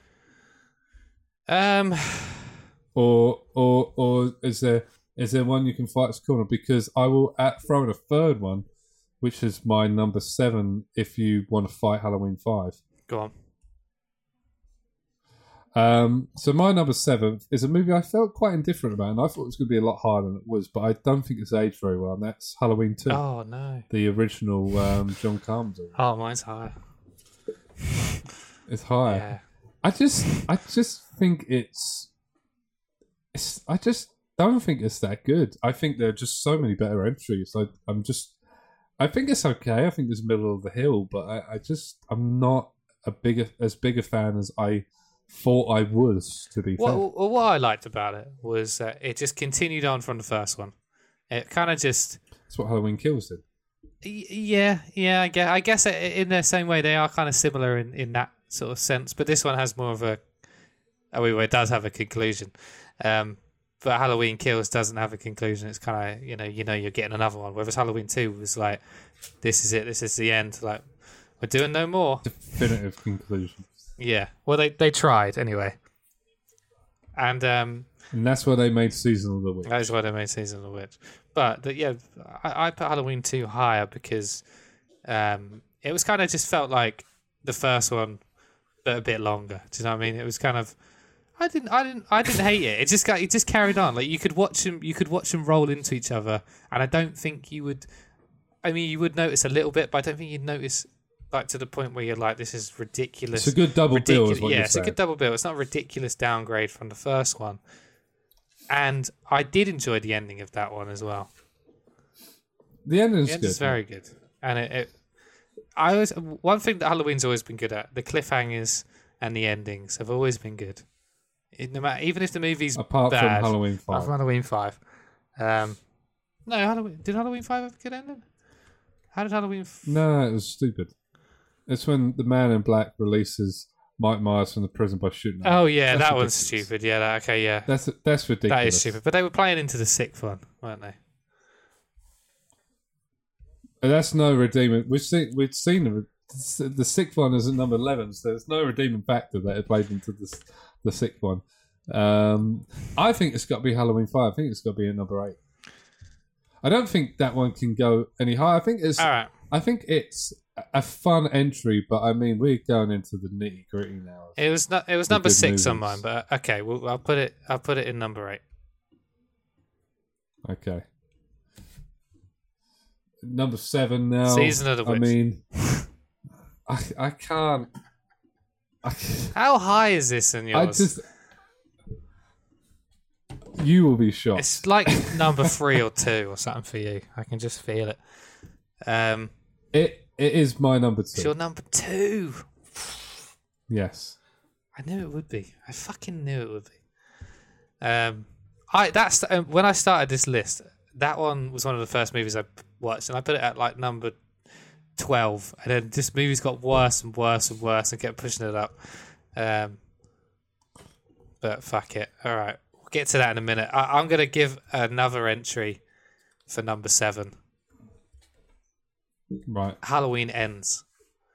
Um, Or or or is there is there one you can fight its corner? Because I will at, throw in a third one, which is my number seven. If you want to fight Halloween Five, go on. um, so my number seven is a movie I felt quite indifferent about, and I thought it was going to be a lot harder than it was, but I don't think it's aged very well. And that's Halloween Two, Oh no. the original um, John Carpenter. Oh, mine's higher. It's high. Yeah. I just I just think it's it's I just don't think it's that good. I think there are just so many better entries. I I'm just I think it's okay. I think it's middle of the hill, but I, I just I'm not a bigger as big a fan as I thought I was, to be fair. What, what I liked about it was that it just continued on from the first one. It kind of just, That's what Halloween Kills did. y- yeah, yeah. I guess, I guess it, in the same way they are kind of similar in, in that sort of sense. But this one has more of a, oh, well, it does have a conclusion. Um, but Halloween Kills doesn't have a conclusion. It's kind of, you know, you know, you're getting another one. Whereas Halloween Two was like, this is it. This is the end. Like, we're doing no more. Definitive conclusion. Yeah. Well, they they tried anyway. And um, And that's why they made Season of the Witch. that is why they made Season of the Witch. But the, yeah, I, I put Halloween two higher because um, it was kind of just felt like the first one, but a bit longer. Do you know what I mean? It was kind of. I didn't. I didn't. I didn't hate it. It just got. It just carried on. Like you could watch them. You could watch them roll into each other, and I don't think you would. I mean, you would notice a little bit, but I don't think you'd notice like to the point where you're like, "This is ridiculous." It's a good double bill, ridiculous. is what yeah, you're it's a saying. good double bill. It's not a ridiculous downgrade from the first one, and I did enjoy the ending of that one as well. The ending's The end good. is very good, and it, it. I always one thing that Halloween's always been good at, the cliffhangers and the endings have always been good. It, no matter, even if the movie's Apart bad, from Halloween apart five. from Halloween five. Um, no, Halloween did Halloween five have a good ending? How did Halloween? F- No, it was stupid. It's when the Man in Black releases Mike Myers from the prison by shooting him. oh yeah, That's that one's ridiculous. stupid. Yeah, that, okay, yeah, That's that's ridiculous. that is stupid. But they were playing into the sixth one, weren't they? But that's no redeeming. We've seen we've seen the, the sixth one is at number eleven, so there's no redeeming factor that it played into the the sixth one. Um, I think it's got to be Halloween five. I think it's got to be at number eight. I don't think that one can go any higher. I think it's. All right. I think it's a fun entry, but I mean we're going into the nitty gritty now. It was not. It was The number good six on movies. mine, but uh, okay. Well, I'll put it. I'll put it in number eight. Okay. Number seven now. Season of the I Witch. mean, I I can't. I, How high is this in I yours? just. You will be shocked. It's like number three or two or something for you. I can just feel it. Um, It it is my number it's two. your number two. Yes. I knew it would be. I fucking knew it would be. Um, I that's um, when I started this list. That one was one of the first movies I watched, and I put it at like number twelve. And then this movie's got worse and worse and worse, and kept pushing it up. Um, but fuck it. All right, we'll get to that in a minute. I, I'm gonna give another entry for number seven. Right. Halloween Ends.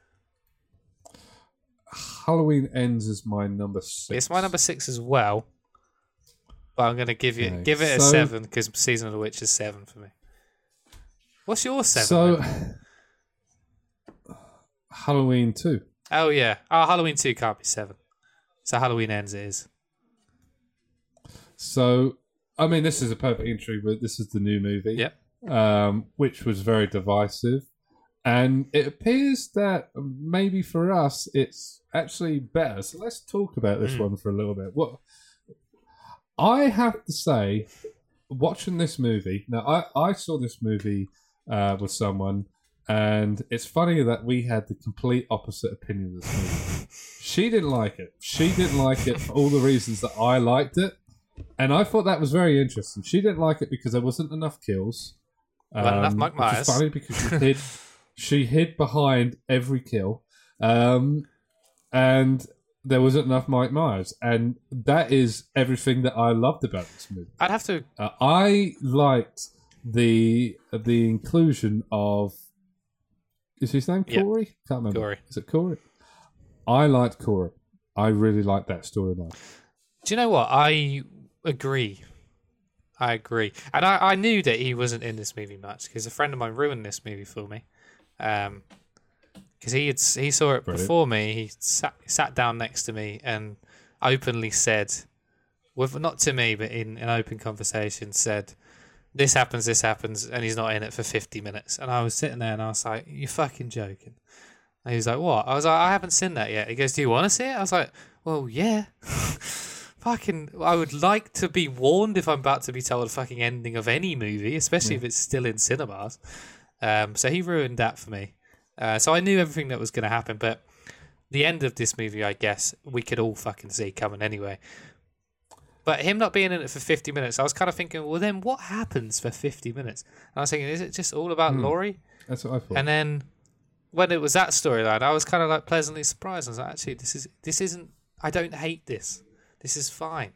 Halloween Ends is my number six. It's my number six as well. But I'm gonna give you Okay, give it a so- seven because Season of the Witch is seven for me. What's your seven? So, then? Halloween two. Oh yeah. Oh, Halloween two can't be seven. So Halloween Ends it is. So, I mean, this is a perfect entry, but this is the new movie. Yep. Um, which was very divisive. And it appears that maybe for us, it's actually better. So let's talk about this Mm. one for a little bit. What I have to say, watching this movie, now I, I saw this movie uh, with someone, and it's funny that we had the complete opposite opinion of this movie. She didn't like it. She didn't like it for all the reasons that I liked it. And I thought that was very interesting. She didn't like it because there wasn't enough kills. Wasn't enough Mike which is Myers. funny because she hid, she hid behind every kill. Um, and there wasn't enough Mike Myers. And that is everything that I loved about this movie. I'd have to. Uh, I liked the the inclusion of... Is his name Yeah. Corey? Can't remember. Corey. Is it Corey? I liked Corey. I really liked that storyline. Do you know what? I agree. I agree, and I, I knew that he wasn't in this movie much because a friend of mine ruined this movie for me. Um, because he had he saw it Brilliant. before me. He sat sat down next to me and openly said, with not to me but in an open conversation, said, "This happens, this happens," and he's not in it for fifty minutes. And I was sitting there and I was like, "You're fucking joking." And he was like, "What?" I was like, "I haven't seen that yet." He goes, "Do you want to see it?" I was like, "Well, yeah." Fucking, I would like to be warned if I'm about to be told a fucking ending of any movie, especially Yeah. if it's still in cinemas. Um, so he ruined that for me. Uh, so I knew everything that was going to happen, but the end of this movie, I guess, we could all fucking see coming anyway. But him not being in it for fifty minutes, I was kind of thinking, well, then what happens for fifty minutes? And I was thinking, is it just all about Hmm. Laurie? That's what I thought. And then when it was that storyline, I was kind of like pleasantly surprised. I was like, actually, this is this isn't. I don't hate this. This is fine.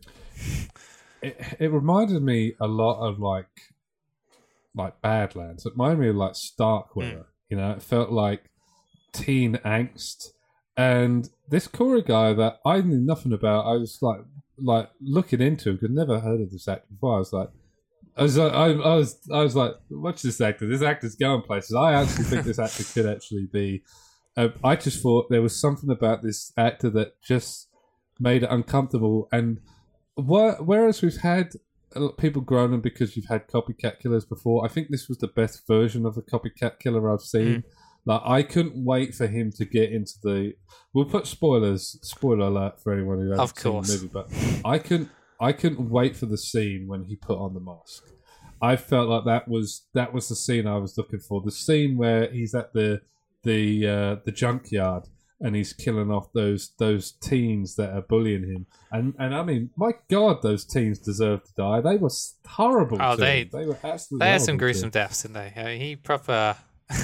It, it reminded me a lot of like like Badlands. It reminded me of like Starkweather. Mm. You know, it felt like teen angst. And this Corey guy that I knew nothing about, I was like like looking into because I'd never heard of this actor before. I was like, I was like, I, I was I was like, watch this actor. This actor's going places. I actually think this actor could actually be. Uh, I just thought there was something about this actor that just made it uncomfortable. And wh- whereas we've had uh, people groaning because you've had copycat killers before, I think this was the best version of a copycat killer I've seen. Mm. Like, I couldn't wait for him to get into the. We'll put spoilers. Spoiler alert for anyone who hasn't Of seen course. the movie, but I couldn't. I couldn't wait for the scene when he put on the mask. I felt like that was that was the scene I was looking for. The scene where he's at the the uh, the junkyard and he's killing off those those teens that are bullying him. And and I mean, my God, those teens deserve to die. They were horrible. Oh, to they him. they were absolutely. They had some horrible to gruesome him. deaths, didn't they? I mean, he proper.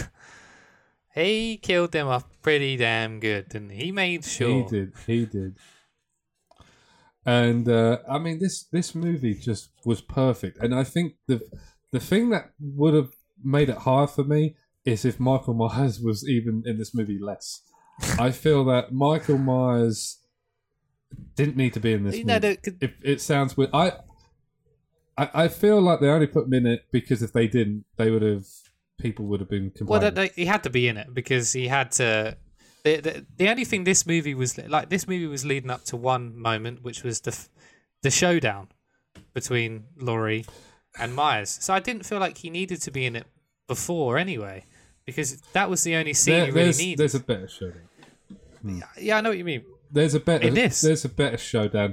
He killed them off pretty damn good, didn't he? He made sure. He did. He did. And uh, I mean, this this movie just was perfect. And I think the the thing that would have made it hard for me is if Michael Myers was even in this movie less. I feel that Michael Myers didn't need to be in this You movie. know, the- If it sounds weird, I, I I feel like they only put him in it because if they didn't, they would have people would have been Well, complaining. they, he had to be in it because he had to. The, the, the only thing this movie was like, this movie was leading up to one moment, which was the f- the showdown between Laurie and Myers. So I didn't feel like he needed to be in it before anyway, because that was the only scene There- he really there's, needed. there's a better showdown. Yeah, I know what you mean. There's a better In this? There's a better showdown.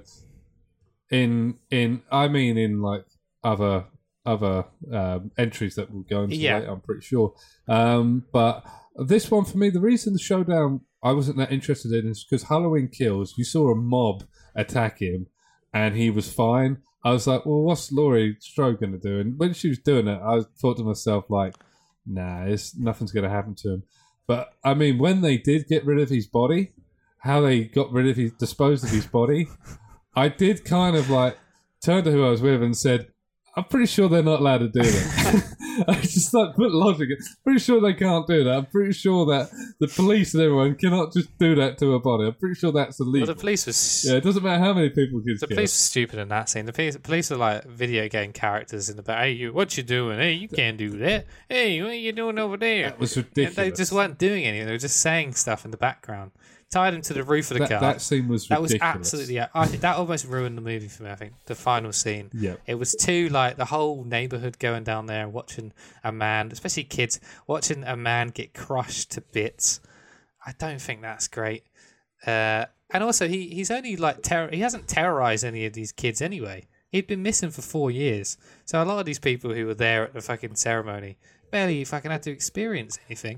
In in I mean in like other other um, entries that we'll go into Yeah. later, I'm pretty sure. Um, but this one for me, the reason the showdown I wasn't that interested in is because Halloween Kills. You saw a mob attack him, and he was fine. I was like, well, what's Laurie Strode going to do? And when she was doing it, I thought to myself, like, nah, it's, nothing's going to happen to him. But I mean, when they did get rid of his body, how they got rid of his, disposed of his body, I did kind of like turn to who I was with and said, I'm pretty sure they're not allowed to do that. I just like put logic. Pretty sure they can't do that. I'm pretty sure that the police and everyone cannot just do that to a body. I'm pretty sure that's Well, illegal. the police was. Yeah, it doesn't matter how many people get The killed. police are stupid in that scene. The police, police are like video game characters in the back. Hey, you, what you doing? Hey, you can't do that. Hey, what are you doing over there? That was And ridiculous. they just weren't doing anything. They were just saying stuff in the background. Tied him to the roof of the that, car. that scene was That was ridiculous. absolutely. I think that almost ruined the movie for me. I think the final scene. Yeah. It was too like the whole neighborhood going down there and watching a man, especially kids, watching a man get crushed to bits. I don't think that's great. Uh, and also, he he's only like terror. He hasn't terrorized any of these kids anyway. He'd been missing for four years, so a lot of these people who were there at the fucking ceremony barely fucking had to experience anything.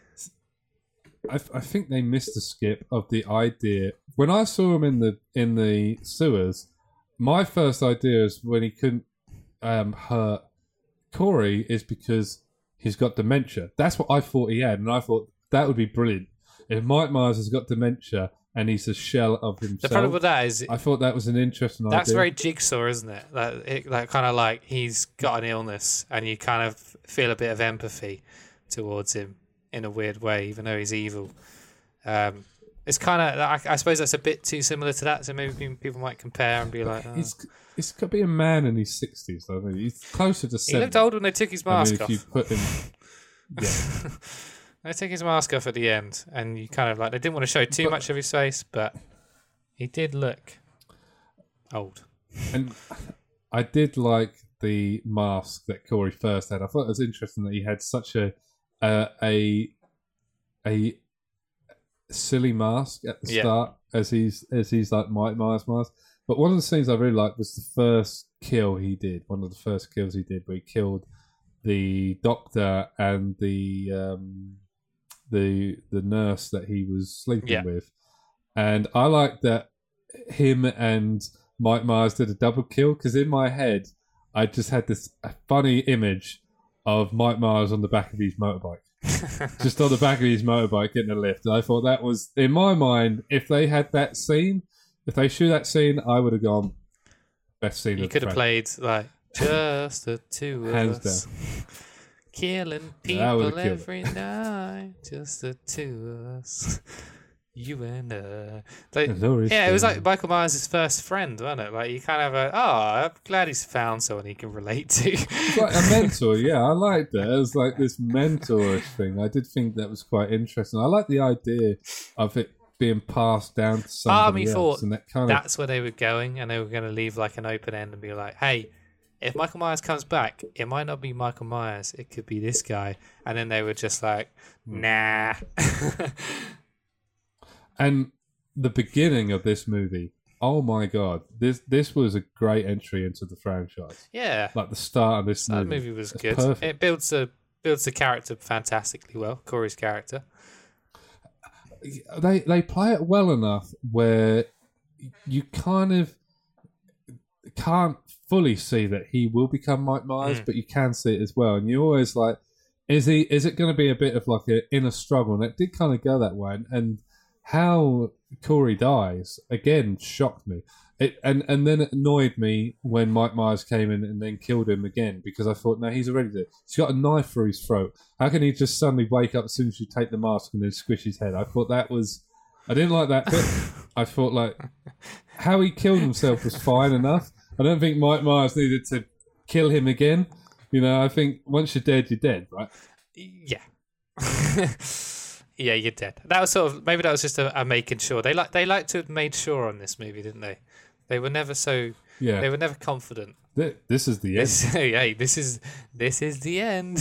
I, I think they missed the skip of the idea. When I saw him in the in the sewers, my first idea is when he couldn't um, hurt Corey is because he's got dementia. That's what I thought he had, and I thought that would be brilliant. If Mike Myers has got dementia and he's a shell of himself, The problem with that is I thought that was an interesting that's idea. very Jigsaw, isn't it? That it, that kind of like he's got an illness, and you kind of feel a bit of empathy towards him in a weird way, even though he's evil. Um, it's kind of, I, I suppose that's a bit too similar to that. So maybe people might compare and be like, oh. He's he's got to be a man in his sixties. I think he's closer to he seventy. looked old when they took his I mean, mask if off. you put him, yeah. They took his mask off at the end, and you kind of like they didn't want to show too But- much of his face, but he did look old. And I did like the mask that Corey first had. I thought it was interesting that he had such a uh, a a silly mask at the Yeah. start as he's as he's like Mike Myers mask. But one of the scenes I really liked was the first kill he did. One of the first kills he did, where he killed the doctor and the um, the the nurse that he was sleeping Yeah. with. And I like that him and Mike Myers did a double kill because in my head I just had this funny image of Mike Myers on the back of his motorbike. Just on the back of his motorbike getting a lift. And I thought that was, in my mind, if they had that scene, if they shoot that scene, I would have gone best scene You of the could have track. played like just the two of Hands us. Killing Yeah, that would've people killed it. every night, just the two of us, you and I. Like, Laurie yeah, it was Strode. like Michael Myers' first friend, wasn't it? Like you kind of, uh, oh, I'm glad he's found someone he can relate to. It's like a mentor, yeah, I liked it. It was like this mentorish thing. I did think that was quite interesting. I like the idea of it being passed down to somebody me else, thought and that kind of That's where they were going, and they were going to leave like an open end and be like, hey, if Michael Myers comes back, it might not be Michael Myers, it could be this guy. And then they were just like, nah. And the beginning of this movie, oh my god, this this was a great entry into the franchise. Yeah, Like the start of this that movie, movie was It's good. perfect. It builds the builds the character fantastically well. Corey's character. They they play it well enough where you kind of can't fully see that he will become Mike Myers, Mm. but you can see it as well. And you're always like, is he? Is it going to be a bit of like an inner struggle? And it did kind of go that way. And, and how Corey dies again shocked me. It and and then it annoyed me when Mike Myers came in and then killed him again, because I thought, no, he's already dead. He's got a knife through his throat. How can he just suddenly wake up as soon as you take the mask and then squish his head? I thought that was. I didn't like that bit. I thought like how he killed himself was fine enough. I don't think Mike Myers needed to kill him again. You know, I think once you're dead, you're dead, right? Yeah. Yeah, you're dead. That was sort of maybe that was just a, a making sure. They like they like to have made sure on this movie, didn't they? They were never so. Yeah. They were never confident. Th- This is the end. This, hey, this is this is the end.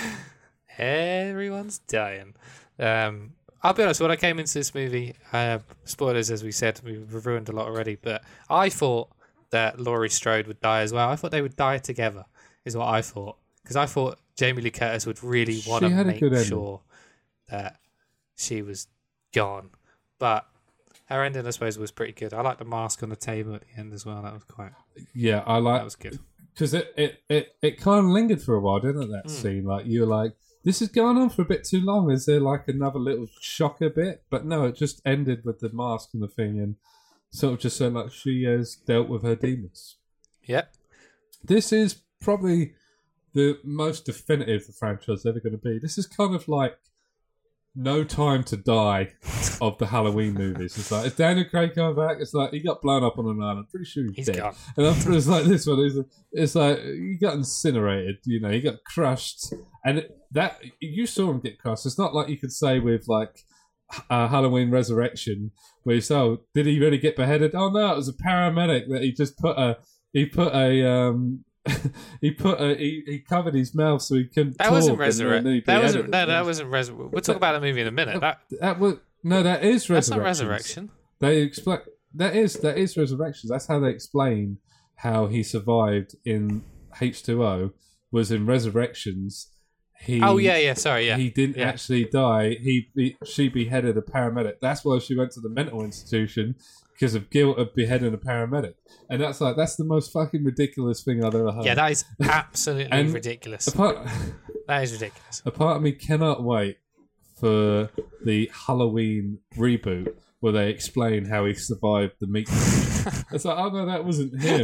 Everyone's dying. Um, I'll be honest. When I came into this movie, uh, spoilers as we said, we've ruined a lot already. But I thought that Laurie Strode would die as well. I thought they would die together. Is what I thought, because I thought Jamie Lee Curtis would really want to She had a make good ending. sure that she was gone. But her ending, I suppose, was pretty good. I like the mask on the table at the end as well. That was quite. Yeah, I That like was good. because it, it, it, it kind of lingered for a while, didn't it? That Mm. scene, like you were like, this is going on for a bit too long. Is there like another little shocker bit? But no, it just ended with the mask and the thing, and sort of just said like she has dealt with her demons. Yep. This is probably the most definitive the franchise is ever going to be. This is kind of like No Time to Die of the Halloween movies. It's like, is Daniel Craig coming back? It's like, he got blown up on an island. I'm pretty sure he's, He's dead. gone. And after it's like this one, it's, it's like, he got incinerated, you know, he got crushed. And it, that, you saw him get crushed. It's not like you could say with like uh, Halloween Resurrection, where you say, oh, did he really get beheaded? Oh no, it was a paramedic that he just put a, he put a, um, he put a, he, he covered his mouth so he couldn't That talk. wasn't and then resurrection. he That beheaded wasn't. him. No, that wasn't resurrection. We'll talk about the movie in a minute. That That was no, that is that's not resurrection. resurrection. They explain that is that is resurrections. That's how they explain how he survived in H two O. Was in Resurrections. He Oh yeah, yeah. Sorry, yeah. he didn't Yeah. actually die. He be, she beheaded a paramedic. That's why she went to the mental institution because of guilt of beheading a paramedic. And that's like that's the most fucking ridiculous thing I've ever heard. Yeah, that is absolutely And ridiculous. a part, That is ridiculous. a part of me cannot wait for the Halloween reboot where they explain how he survived the meat. It's like, oh no, that wasn't him.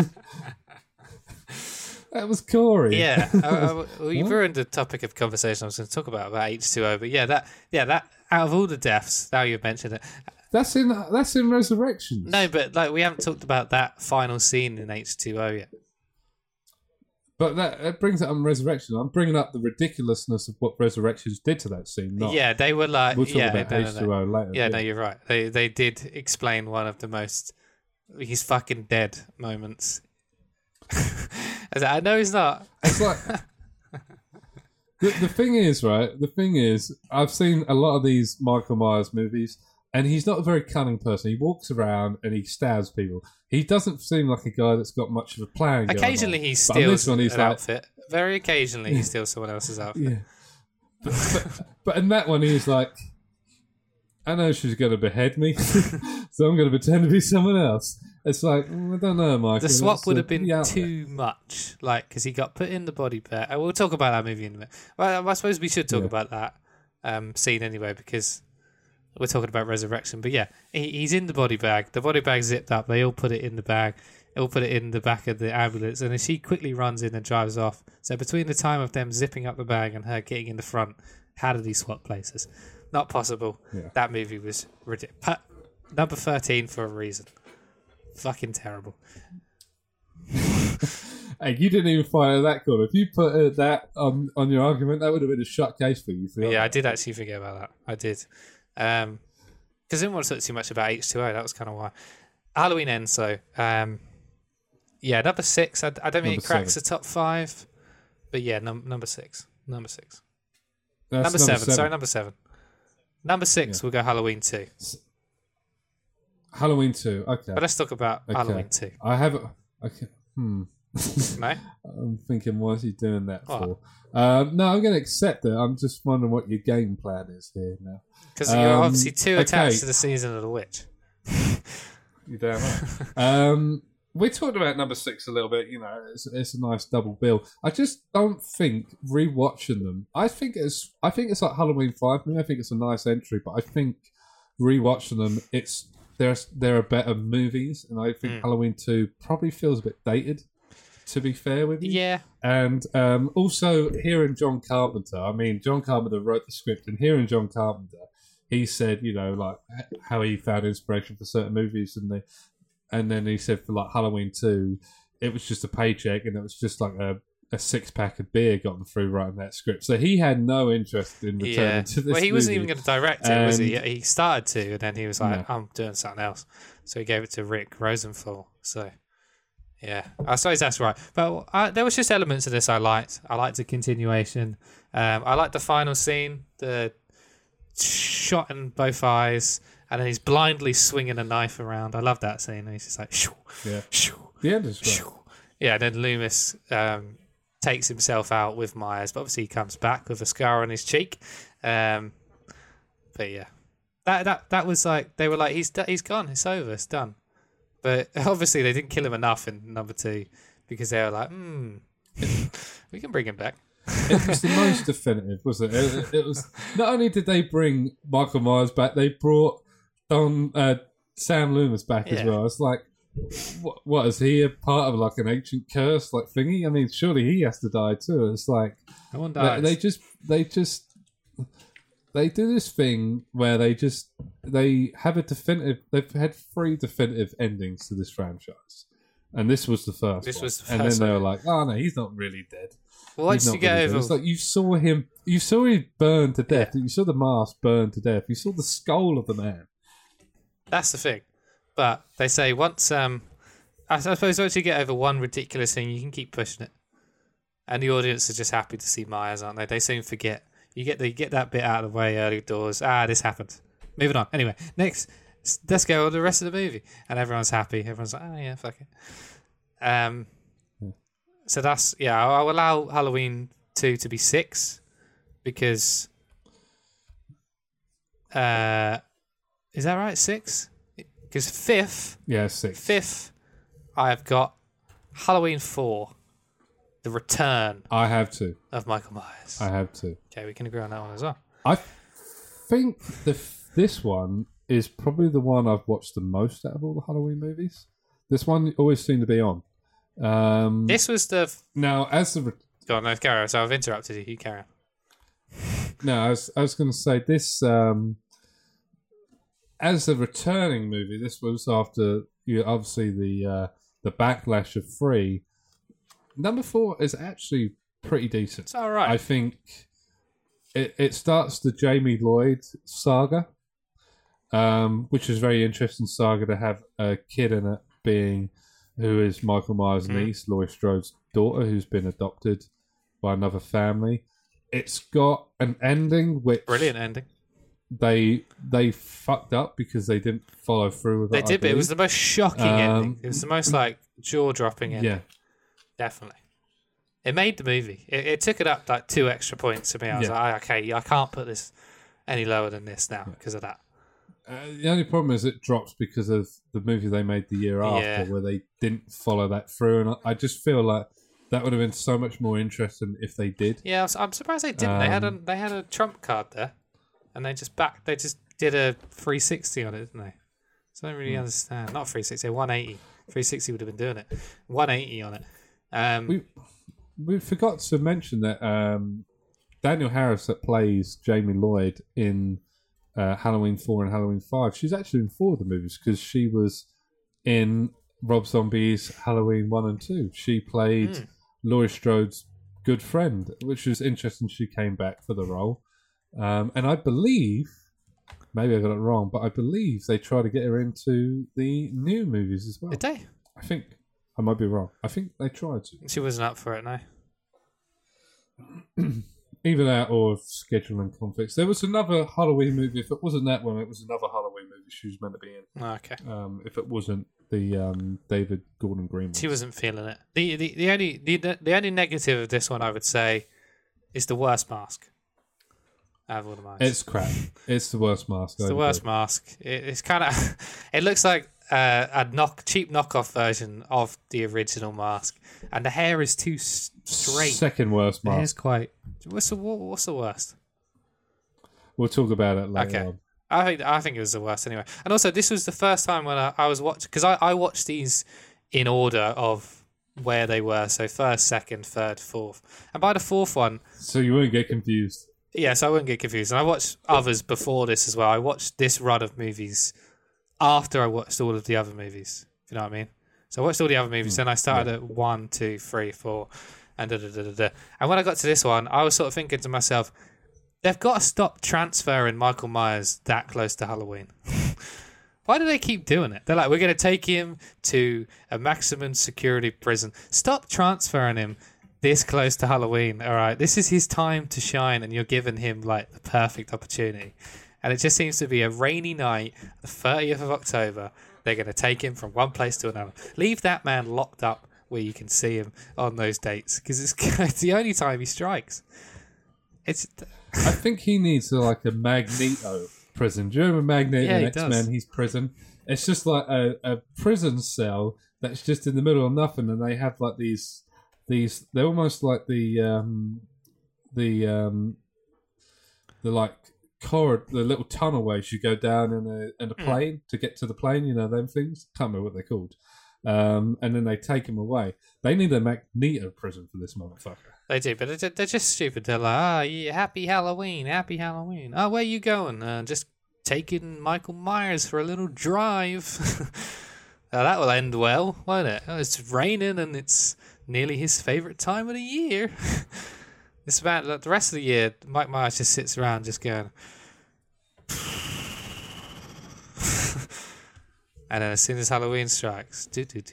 That was Corey. Yeah, uh, uh, well, you've What? ruined the topic of conversation I was going to talk about about H two O. But yeah, that yeah that out of all the deaths, now you've mentioned it. That's in that's in Resurrections. No, but like we haven't talked about that final scene in H two O yet. But that, that brings it on Resurrection. I'm bringing up the ridiculousness of what Resurrections did to that scene. Not, Yeah, they were like we'll talk yeah, about no, no, H no. two O later. Yeah, no, you're right. They they did explain one of the most he's fucking dead moments. I was like, I know he's not. It's like the, the thing is, right? The thing is, I've seen a lot of these Michael Myers movies, and he's not a very cunning person. He walks around and he stabs people. He doesn't seem like a guy that's got much of a plan. going Occasionally on. he But on steals this one, he's an like, outfit. Very occasionally he steals someone else's outfit. yeah. But, but, but in that one, he's like, I know she's going to behead me, so I'm going to pretend to be someone else. It's like, mm, I don't know, Michael. The swap That's, would uh, have been yeah. too much, like because he got put in the body bag. Uh, We'll talk about that movie in a minute. Well, I suppose we should talk Yeah. about that um, scene anyway because we're talking about resurrection. But yeah, he, he's in the body bag. The body bag's zipped up. They all put it in the bag. They all put it in the back of the ambulance, and then she quickly runs in and drives off. So between the time of them zipping up the bag and her getting in the front, how did he swap places? Not possible. Yeah. That movie was ridiculous. Number thirteen for a reason. Fucking terrible. Hey, you didn't even find it that cool. If you put uh, that on, on your argument, that would have been a shut case for you. Yeah, I did actually forget about that. I did. Um, because I didn't want to talk too much about H two O. That was kind of why. Halloween ends, so um, yeah, number six. I, I don't think Number it cracks seven. the top five, but yeah, num- number six. Number six. That's Number, seven. Sorry, number seven. Number six, Yeah. we'll go Halloween two. Halloween two. Okay. But let's talk about Okay. Halloween two. I have. Okay. Hmm. No? I'm thinking, why is he doing that What? for? Um, no, I'm going to accept it. I'm just wondering what your game plan is here now. Because you're Um, obviously too attached okay. to the season of the witch. You damn right. um, we talked about number six a little bit. You know, it's, it's a nice double bill. I just don't think rewatching them. I think it's. I think it's like Halloween five. I mean, I think it's a nice entry, but I think rewatching them, it's there's there are better movies, and I think Mm. Halloween two probably feels a bit dated. To be fair with you, Yeah. and um, also hearing John Carpenter. I mean, John Carpenter wrote the script, and hearing John Carpenter, he said, you know, like h- how he found inspiration for certain movies, and the, and then he said for like Halloween two, it was just a paycheck, and it was just like a, a six pack of beer gotten through writing that script. So he had no interest in returning Yeah. to this. Well, he wasn't even movie. going to direct it, was he? And- He started to, and then he was like, No. I'm doing something else. So he gave it to Rick Rosenthal. So, yeah. I suppose that's right. But uh, there was just elements of this I liked. I liked the continuation. Um, I liked the final scene, the shot in both eyes, and then he's blindly swinging a knife around. I love that scene. And he's just like, shoo, Yeah, shoo, the end is right. shoo. Yeah, and then Loomis um, takes himself out with Myers, but obviously he comes back with a scar on his cheek. Um, but yeah, that that that was like they were like he's he's gone, it's over, it's done. But obviously they didn't kill him enough in number two because they were like, hmm, we can bring him back. It was the most definitive, wasn't it? It, it was not only did they bring Michael Myers back, they brought Don uh, Sam Loomis back as Yeah. well. It's like, what, what is he a part of like an ancient curse like thingy? I mean, surely he has to die too. It's like No one they, dies. they just they just they do this thing where they just they have a definitive. They've had three definitive endings to this franchise, and this was the first. This one. was the and first then they were one. like, "Oh no, he's not really dead." Well, once He's you not get really dead. over, It's like you saw him, you saw him burn to death. You saw the mask burn to death. You saw the skull of the man. that's the thing. But they say once, um, I suppose once you get over one ridiculous thing, you can keep pushing it, and the audience are just happy to see Myers, aren't they? They soon forget. You get the you get that bit out of the way early doors. Ah, this happened. Moving on. Anyway, next, s- let's go on the rest of the movie, and everyone's happy. Everyone's like, oh yeah, fuck it. Um, so that's yeah. I'll, I'll allow Halloween two to be six because, uh, is that right? Six? Because fifth, Yeah, six. fifth, I've got Halloween four, the return I have to. of Michael Myers. I have to. Okay, we can agree on that one as well. I think the this one is probably the one I've watched the most out of all the Halloween movies. This one always seemed to be on. Um, This was the. now, as the re- Go on, no, carry on. So I've interrupted you. You carry on. no, I was I was going to say this. Um, as a returning movie, this was after you know, obviously the uh, the backlash of Free. Number four is actually pretty decent. It's all right. I think it, it starts the Jamie Lloyd saga, um, which is very interesting saga to have a kid in it being who is Michael Myers' Mm. niece, Laurie Strode's daughter, who's been adopted by another family. It's got an ending which Brilliant ending. they they fucked up because they didn't follow through with They it. I did, but it was believe. the most shocking Um, ending. It was the most like jaw dropping ending. yeah. Definitely. It made the movie. It, it took it up like two extra points to me. I was Yeah. like, okay, I can't put this any lower than this now because of that. Uh, the only problem is it drops because of the movie they made the year after, Yeah. where they didn't follow that through, and I, I just feel like that would have been so much more interesting if they did. Yeah, I'm, s- I'm surprised they didn't. they had a Um, they had a trump card there, and they just back they just did a three sixty on it, didn't they? So I don't Hmm. really understand. Not three sixty, one eighty. three sixty would have been doing it. one eighty on it. Um, We we forgot to mention that um, Daniel Harris that plays Jamie Lloyd in uh, Halloween four and Halloween five, she's actually in four of the movies because she was in Rob Zombie's Halloween one and two. She played Mm. Laurie Strode's good friend, which was interesting. She came back for the role. Um, and I believe, maybe I got it wrong, but I believe they try to get her into the new movies as well. did they? I think I might be wrong. I think they tried to. She wasn't up for it, no. Either that or scheduling conflicts. There was another Halloween movie. If it wasn't that one, it was another Halloween movie she was meant to be in. Oh, okay. Um, if it wasn't the um, David Gordon Green one. She wasn't feeling it. The, the the only the the only negative of this one, I would say, is the worst mask. Out of all the masks. It's crap. It's the worst mask. It's the worst mask. It, it's kind of. It looks like uh, a knock cheap knockoff version of the original mask, and the hair is too s- straight. Second worst The hair's mask. quite. What's the what's the worst? We'll talk about it later Okay. on. I think I think it was the worst anyway. And also, this was the first time when I, I was watching because I, I watched these in order of where they were. So first, second, third, fourth, and by the fourth one, So you won't get confused. yeah, so I wouldn't get confused. And I watched others before this as well. I watched this run of movies after I watched all of the other movies. If you know what I mean? So I watched all the other movies, then I started yeah. at one, two, three, four, and da da da da da. And when I got to this one, I was sort of thinking to myself, they've got to stop transferring Michael Myers that close to Halloween. Why do they keep doing it? They're like, we're going to take him to a maximum security prison. Stop transferring him this close to Halloween. All right, this is his time to shine, and you're giving him like the perfect opportunity. And it just seems to be a rainy night, the thirtieth of October. They're going to take him from one place to another. Leave that man locked up where you can see him on those dates, because it's, it's the only time he strikes. It's I think he needs a, like a Magneto prison. Do you remember Magneto Yeah, in he X-Men? does. He's prison. It's just like a, a prison cell that's just in the middle of nothing, and they have like these these. They're almost like the um, the um, the like corridor, the little tunnelways you go down in a in a Hmm. plane to get to the plane. You know them things. Can't remember what they're called. Um, and then they take him away. They need a Magneto prison for this motherfucker. They do, but they're, they're just stupid. They're like, ah, yeah, happy Halloween, happy Halloween. Oh, where you going? Uh, just taking Michael Myers for a little drive. Now, that will end well, won't it? Oh, it's raining and it's nearly his favourite time of the year. It's about like, the rest of the year, Mike Myers just sits around just going... And then as soon as Halloween strikes...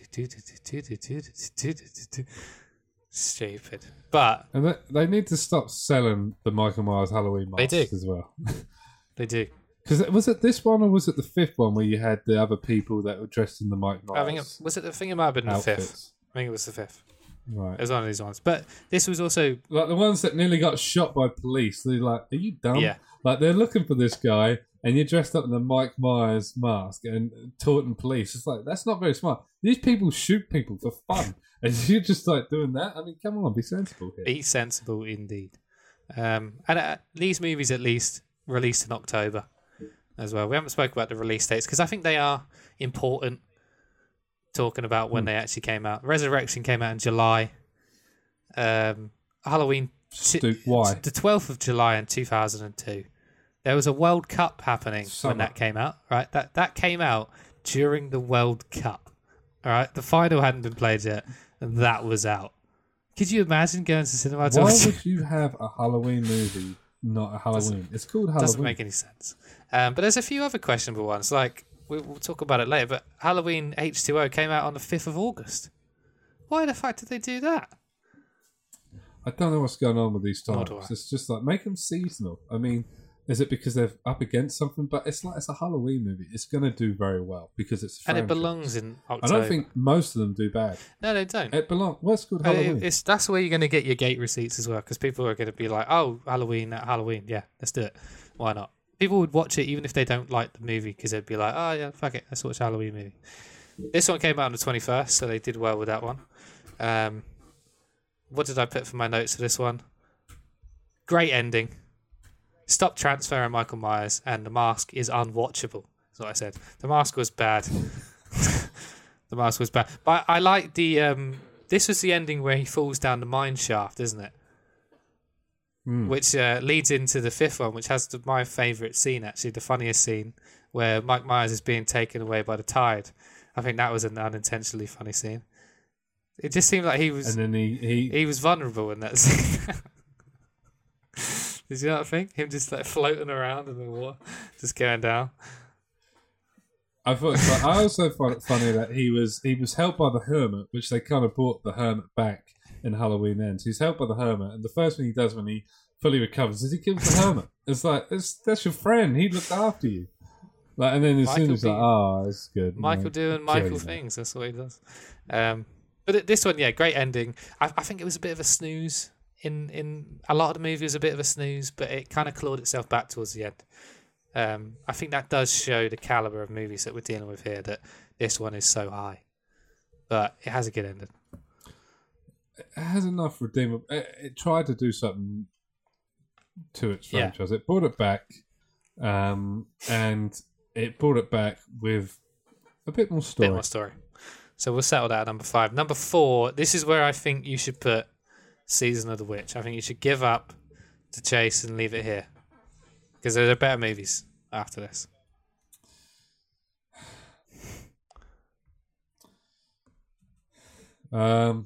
Stupid. But And they, they need to stop selling the Michael Myers Halloween They masks do. as well. they do. Because was it this one or was it the fifth one where you had the other people that were dressed in the Mike Myers I think it, was it. I think it might have been the fifth. outfits? I think it was the fifth. Right. It was one of these ones. But this was also Like the ones that nearly got shot by police. They're like, are you dumb? yeah. Like they're looking for this guy and you're dressed up in the Mike Myers mask and taunting police. It's like, that's not very smart. These people shoot people for fun. And you're just like doing that? I mean, come on, be sensible here. Be sensible indeed. Um, and uh, these movies at least released in October as well. We haven't spoke about the release dates because I think they are important. Talking about when Hmm. they actually came out. Resurrection came out in July. Um, Halloween Stu- why? the twelfth of July in two thousand two. There was a World Cup happening Summer. when that came out, right? That that came out during the World Cup. All right, the final hadn't been played yet, and that was out. Could you imagine going to cinema to Why watch? would you have a Halloween movie, not a Halloween? It's called Halloween. Doesn't make any sense. Um, but there's a few other questionable ones. Like we, we'll talk about it later. But Halloween H two O came out on the fifth of August. Why the fuck did they do that? I don't know what's going on with these Nor times. do I. It's just like make them seasonal. I mean, is it because they're up against something? But it's like it's a Halloween movie. It's going to do very well because it's a And it franchise. belongs in I October. don't think most of them do bad. No, they don't. It belongs. What's called Uh, Halloween? It's that's where you're going to get your gate receipts as well, because people are going to be like, "Oh, Halloween, at Halloween, yeah, let's do it. Why not?" People would watch it even if they don't like the movie, because they'd be like, "Oh yeah, fuck it, let's watch a Halloween movie." This one came out on the twenty-first, so they did well with that one. Um, what did I put for my notes for this one? Great ending. Stop transferring Michael Myers, and the mask is unwatchable. That's what I said. The mask was bad. The mask was bad. But I like the. Um, this was the ending where he falls down the mine shaft, isn't it? Mm. Which uh, leads into the fifth one, which has the, my favourite scene, actually, the funniest scene, where Mike Myers is being taken away by the tide. I think that was an unintentionally funny scene. It just seemed like he was And then he, he he was vulnerable in that scene. Did you not think? Him just like floating around in the water, just going down. I thought. It's like, I also find it funny that he was he was helped by the hermit, which they kind of brought the hermit back in Halloween Ends. He's held by the hermit, and the first thing he does when he fully recovers is he kills the hermit. It's like it's, that's your friend. He looked after you. Like, and then as Michael soon as like, being- oh, it's good. Michael you know, doing Michael you know. things. That's what he does. Um, but it- this one, yeah, great ending. I, I think it was a bit of a snooze. In, in a lot of the movie, it was a bit of a snooze, but it kind of clawed itself back towards the end. Um, I think that does show the caliber of movies that we're dealing with here. That this one is so high, but it has a good ending. It has enough redeemable. It, it tried to do something to its Yeah. franchise. It brought it back, um, and it brought it back with a bit more story. Bit more story. So we'll settle that at number five. Number four. This is where I think you should put Season of the Witch. I think you should give up the chase and leave it here because there are better movies after this. Um,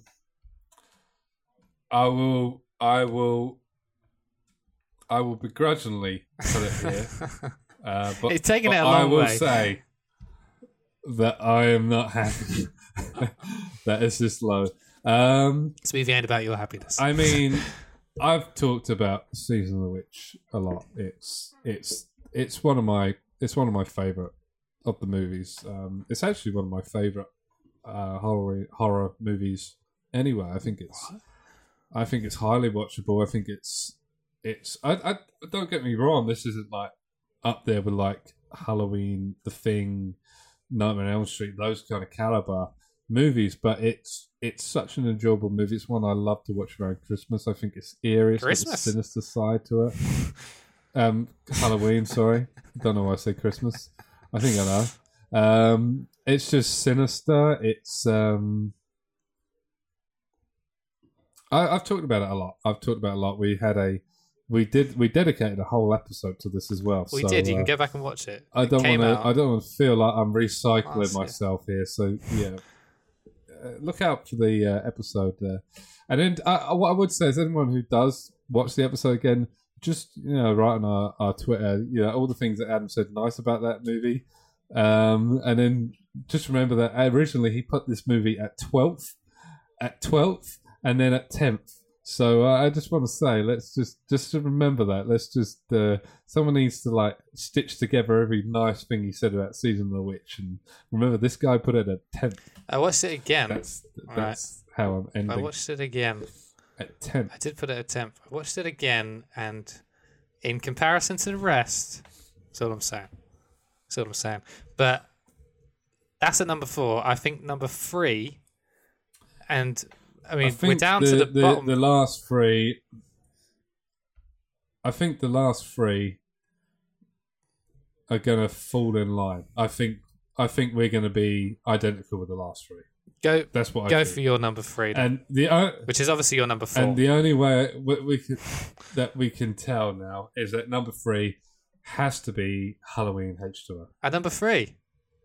I will. I will. I will begrudgingly put it here. Uh, but It's taken but it a I long will way. say that I am not happy that it's this low. Um, This movie ain't about your happiness. I mean, I've talked about Season of the Witch a lot. It's it's it's one of my it's one of my favorite of the movies. Um, it's actually one of my favorite uh, horror horror movies. Anyway, I think it's What? I think it's highly watchable. I think it's it's I, I don't get me wrong. This isn't like up there with like Halloween, The Thing, Nightmare on Elm Street, those kind of caliber movies, but it's it's such an enjoyable movie. It's one I love to watch around Christmas. I think it's eerie. It's got a Christmas? sinister side to it. Um, Halloween, sorry. Don't know why I say Christmas. I think I know. Um, it's just sinister. It's um, I, I've talked about it a lot. I've talked about it a lot. We had a we did we dedicated a whole episode to this as well. we so, did. You uh, can go back and watch it. I It don't came want out- to. I don't want to feel like I'm recycling Last year. myself here. So yeah, uh, look out for the uh, episode there. And then uh, what I would say is, anyone who does watch the episode again, just you know, write on our, our Twitter, you know, all the things that Adam said nice about that movie. Um, and then just remember that originally he put this movie at twelfth, at twelfth, and then at tenth. So uh, I just want to say, let's just just to remember that. Let's just uh, someone needs to like stitch together every nice thing he said about Season of the Witch, and remember this guy put it at tenth. I watched it again. That's All that's how I'm I ending watched it again. at tenth. I did put it at tenth. I watched it again, and in comparison to the rest, that's all I'm saying. That's all I'm saying. But that's at number four. I think number three, and I mean, I think we're down the, to the, the, bottom. the last three. I think the last three are going to fall in line. I think I think we're going to be identical with the last three. go That's what I go think. for your number three, then, And the uh, which is obviously your number four. and the only way we, we could, that we can tell now is that number three has to be Halloween H two O. At number three,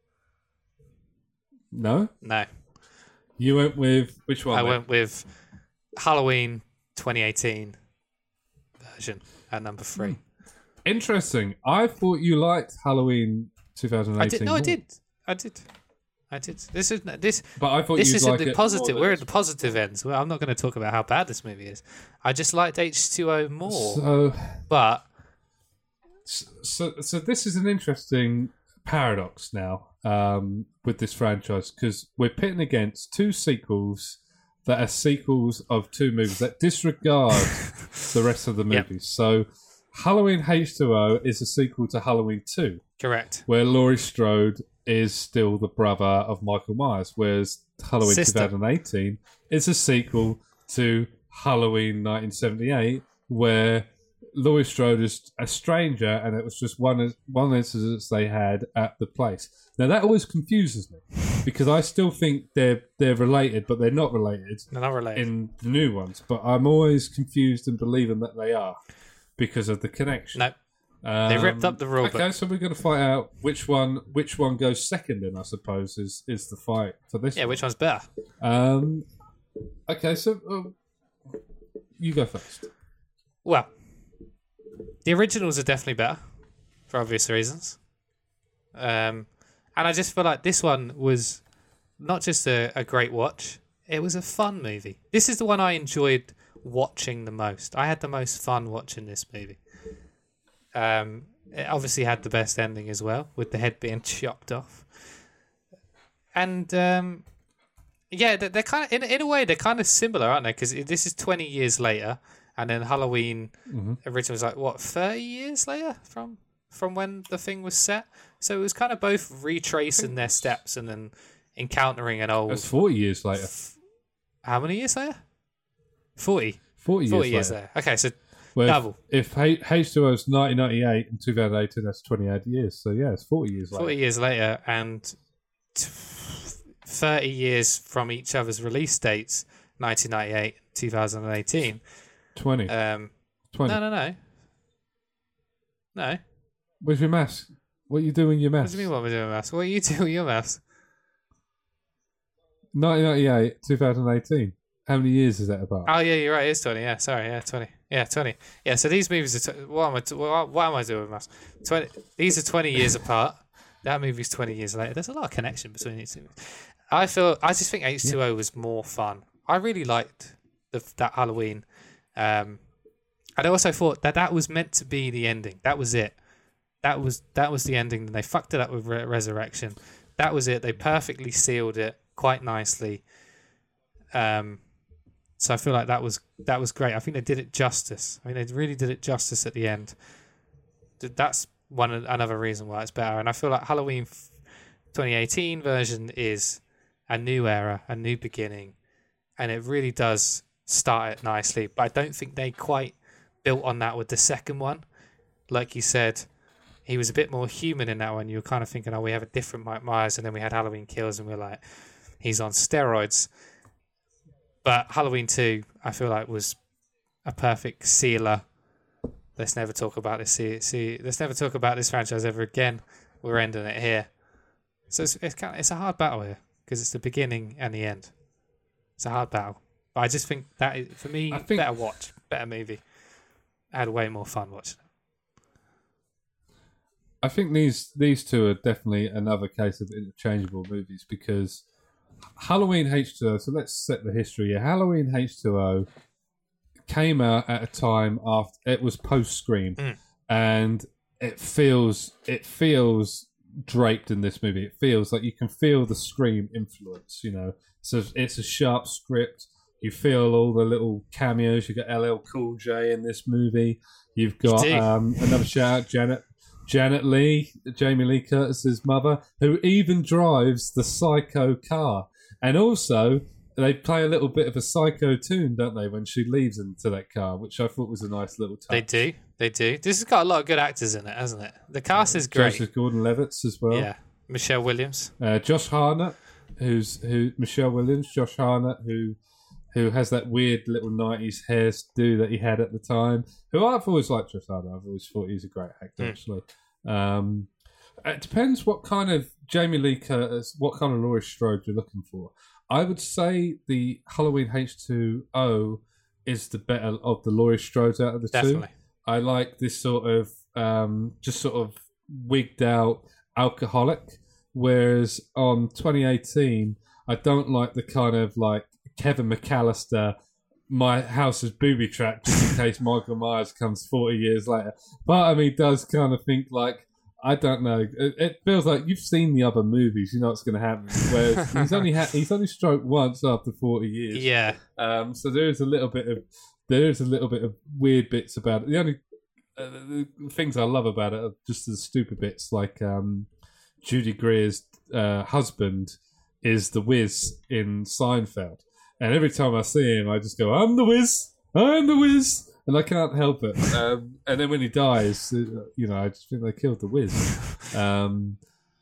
No, no, you went with which one? I then? went with Halloween twenty eighteen version at number three. Interesting. I thought you liked Halloween twenty eighteen. I did. No, I more. did. I did. I did. This is this. But I thought This you'd isn't like the it positive. more We're than at the positive ends. Well, I'm not going to talk about how bad this movie is. I just liked H two O more, So, but so, so this is an interesting paradox now um, with this franchise, because we're pitting against two sequels that are sequels of two movies that disregard the rest of the Yep. movies. So, Halloween H two O is a sequel to Halloween two, correct. where Laurie Strode is still the brother of Michael Myers, whereas Halloween Sister. twenty eighteen is a sequel to Halloween nineteen seventy-eight, where Laurie Strode is a stranger, and it was just one one incident they had at the place. Now that always confuses me because I still think they're they're related, but they're not related They're not related. in the new ones. But I'm always confused and believing that they are because of the connection. No, Um, They ripped up the rule Okay, book. so we're going to fight out which one which one goes second. Then I suppose is is the fight for this. yeah. one. Which one's better? Um. Okay, so uh, you go first. Well, the originals are definitely better for obvious reasons. Um, and I just feel like this one was not just a, a great watch. it was a fun movie. This is the one I enjoyed watching the most. I had the most fun watching this movie. Um, it obviously had the best ending as well, with the head being chopped off. And um, yeah, they're, they're kind of in in a way they're kind of similar, aren't they? Because this is twenty years later, and then Halloween mm-hmm. originally was like what thirty years later from from when the thing was set. So it was kind of both retracing their steps and then encountering an old. That's forty years later. F- how many years later? Forty. Forty years, forty years later. later. Okay, so well, double. If, if H two O is nineteen ninety-eight and two thousand eighteen, that's twenty-eight years. So yeah, it's forty years later. Forty years later, and t- thirty years from each other's release dates, nineteen ninety-eight, two thousand eighteen. Twenty. Um, Twenty. No, no, no. No. Where's your maths? What are you doing with your maths? What do you mean what we're doing with maths? What are you doing with your maths? nineteen ninety-eight, two thousand eighteen. How many years is that about? Oh, yeah, you're right. It is twenty. Yeah, sorry. Yeah, twenty. Yeah, twenty. Yeah, so these movies are... T- what, am I t- what, what am I doing with maths? twenty. These are twenty years apart. That movie's twenty years later. There's a lot of connection between these two movies. I feel... I just think H two O yeah. was more fun. I really liked the, that Halloween. Um, and I also thought that that was meant to be the ending. That was it. That was that was the ending. They fucked it up with Re- Resurrection. That was it. They perfectly sealed it quite nicely. Um... So I feel like that was that was great. I think they did it justice. I mean, they really did it justice at the end. That's one another reason why it's better. And I feel like Halloween twenty eighteen version is a new era, a new beginning, and it really does start it nicely. But I don't think they quite built on that with the second one. Like you said, he was a bit more human in that one. You were kind of thinking, oh, we have a different Mike Myers, and then we had Halloween Kills, and we we're like, he's on steroids. But Halloween two, I feel like, was a perfect sealer. Let's never talk about this. See, see, let's never talk about this franchise ever again. We're ending it here. So it's it's, kind of, it's a hard battle here because it's the beginning and the end. It's a hard battle. But I just think that is, for me, I think, better watch, better movie. I had way more fun watching it. I think these these two are definitely another case of interchangeable movies because Halloween H two O, so let's set the history here. Halloween H two O came out at a time after it was post Scream, mm. and it feels it feels draped in this movie. It feels like you can feel the Scream influence. You know, so it's a sharp script. You feel all the little cameos. You've got L L Cool J in this movie. You've got you um, another shout out, Janet. Janet Leigh, Jamie Lee Curtis's mother, who even drives the Psycho car. And also, they play a little bit of a Psycho tune, don't they, when she leaves into that car, which I thought was a nice little touch. They do, they do. This has got a lot of good actors in it, hasn't it? The cast is great. Joseph Gordon-Levitt as well. Yeah, Michelle Williams. Uh, Josh Hartnett, who's who Michelle Williams, Josh Hartnett, who who has that weird little nineties hairdo that he had at the time. Who I've always liked Josh Hartnett. I've always thought he's a great actor, mm. actually. Um, it depends what kind of Jamie Lee Curtis, what kind of Laurie Strode you're looking for. I would say the Halloween H two O is the better of the Laurie Strodes out of the Definitely. two. I like this sort of um, just sort of wigged out alcoholic, whereas on twenty eighteen, I don't like the kind of like Kevin McAllister, my house is booby trapped just in case Michael Myers comes forty years later. Part of me does kind of think like, I don't know. It, it feels like you've seen the other movies. You know what's going to happen. Whereas he's only ha- he's only stroked once after forty years. Yeah. Um. So there is a little bit of there is a little bit of weird bits about it. The only uh, the things I love about it are just the stupid bits, like um, Judy Greer's uh, husband is the Wiz in Seinfeld, and every time I see him, I just go, "I'm the Wiz. I'm the Wiz." And I can't help it. Um, and then when he dies, you know, I just think they killed the Wiz. Um,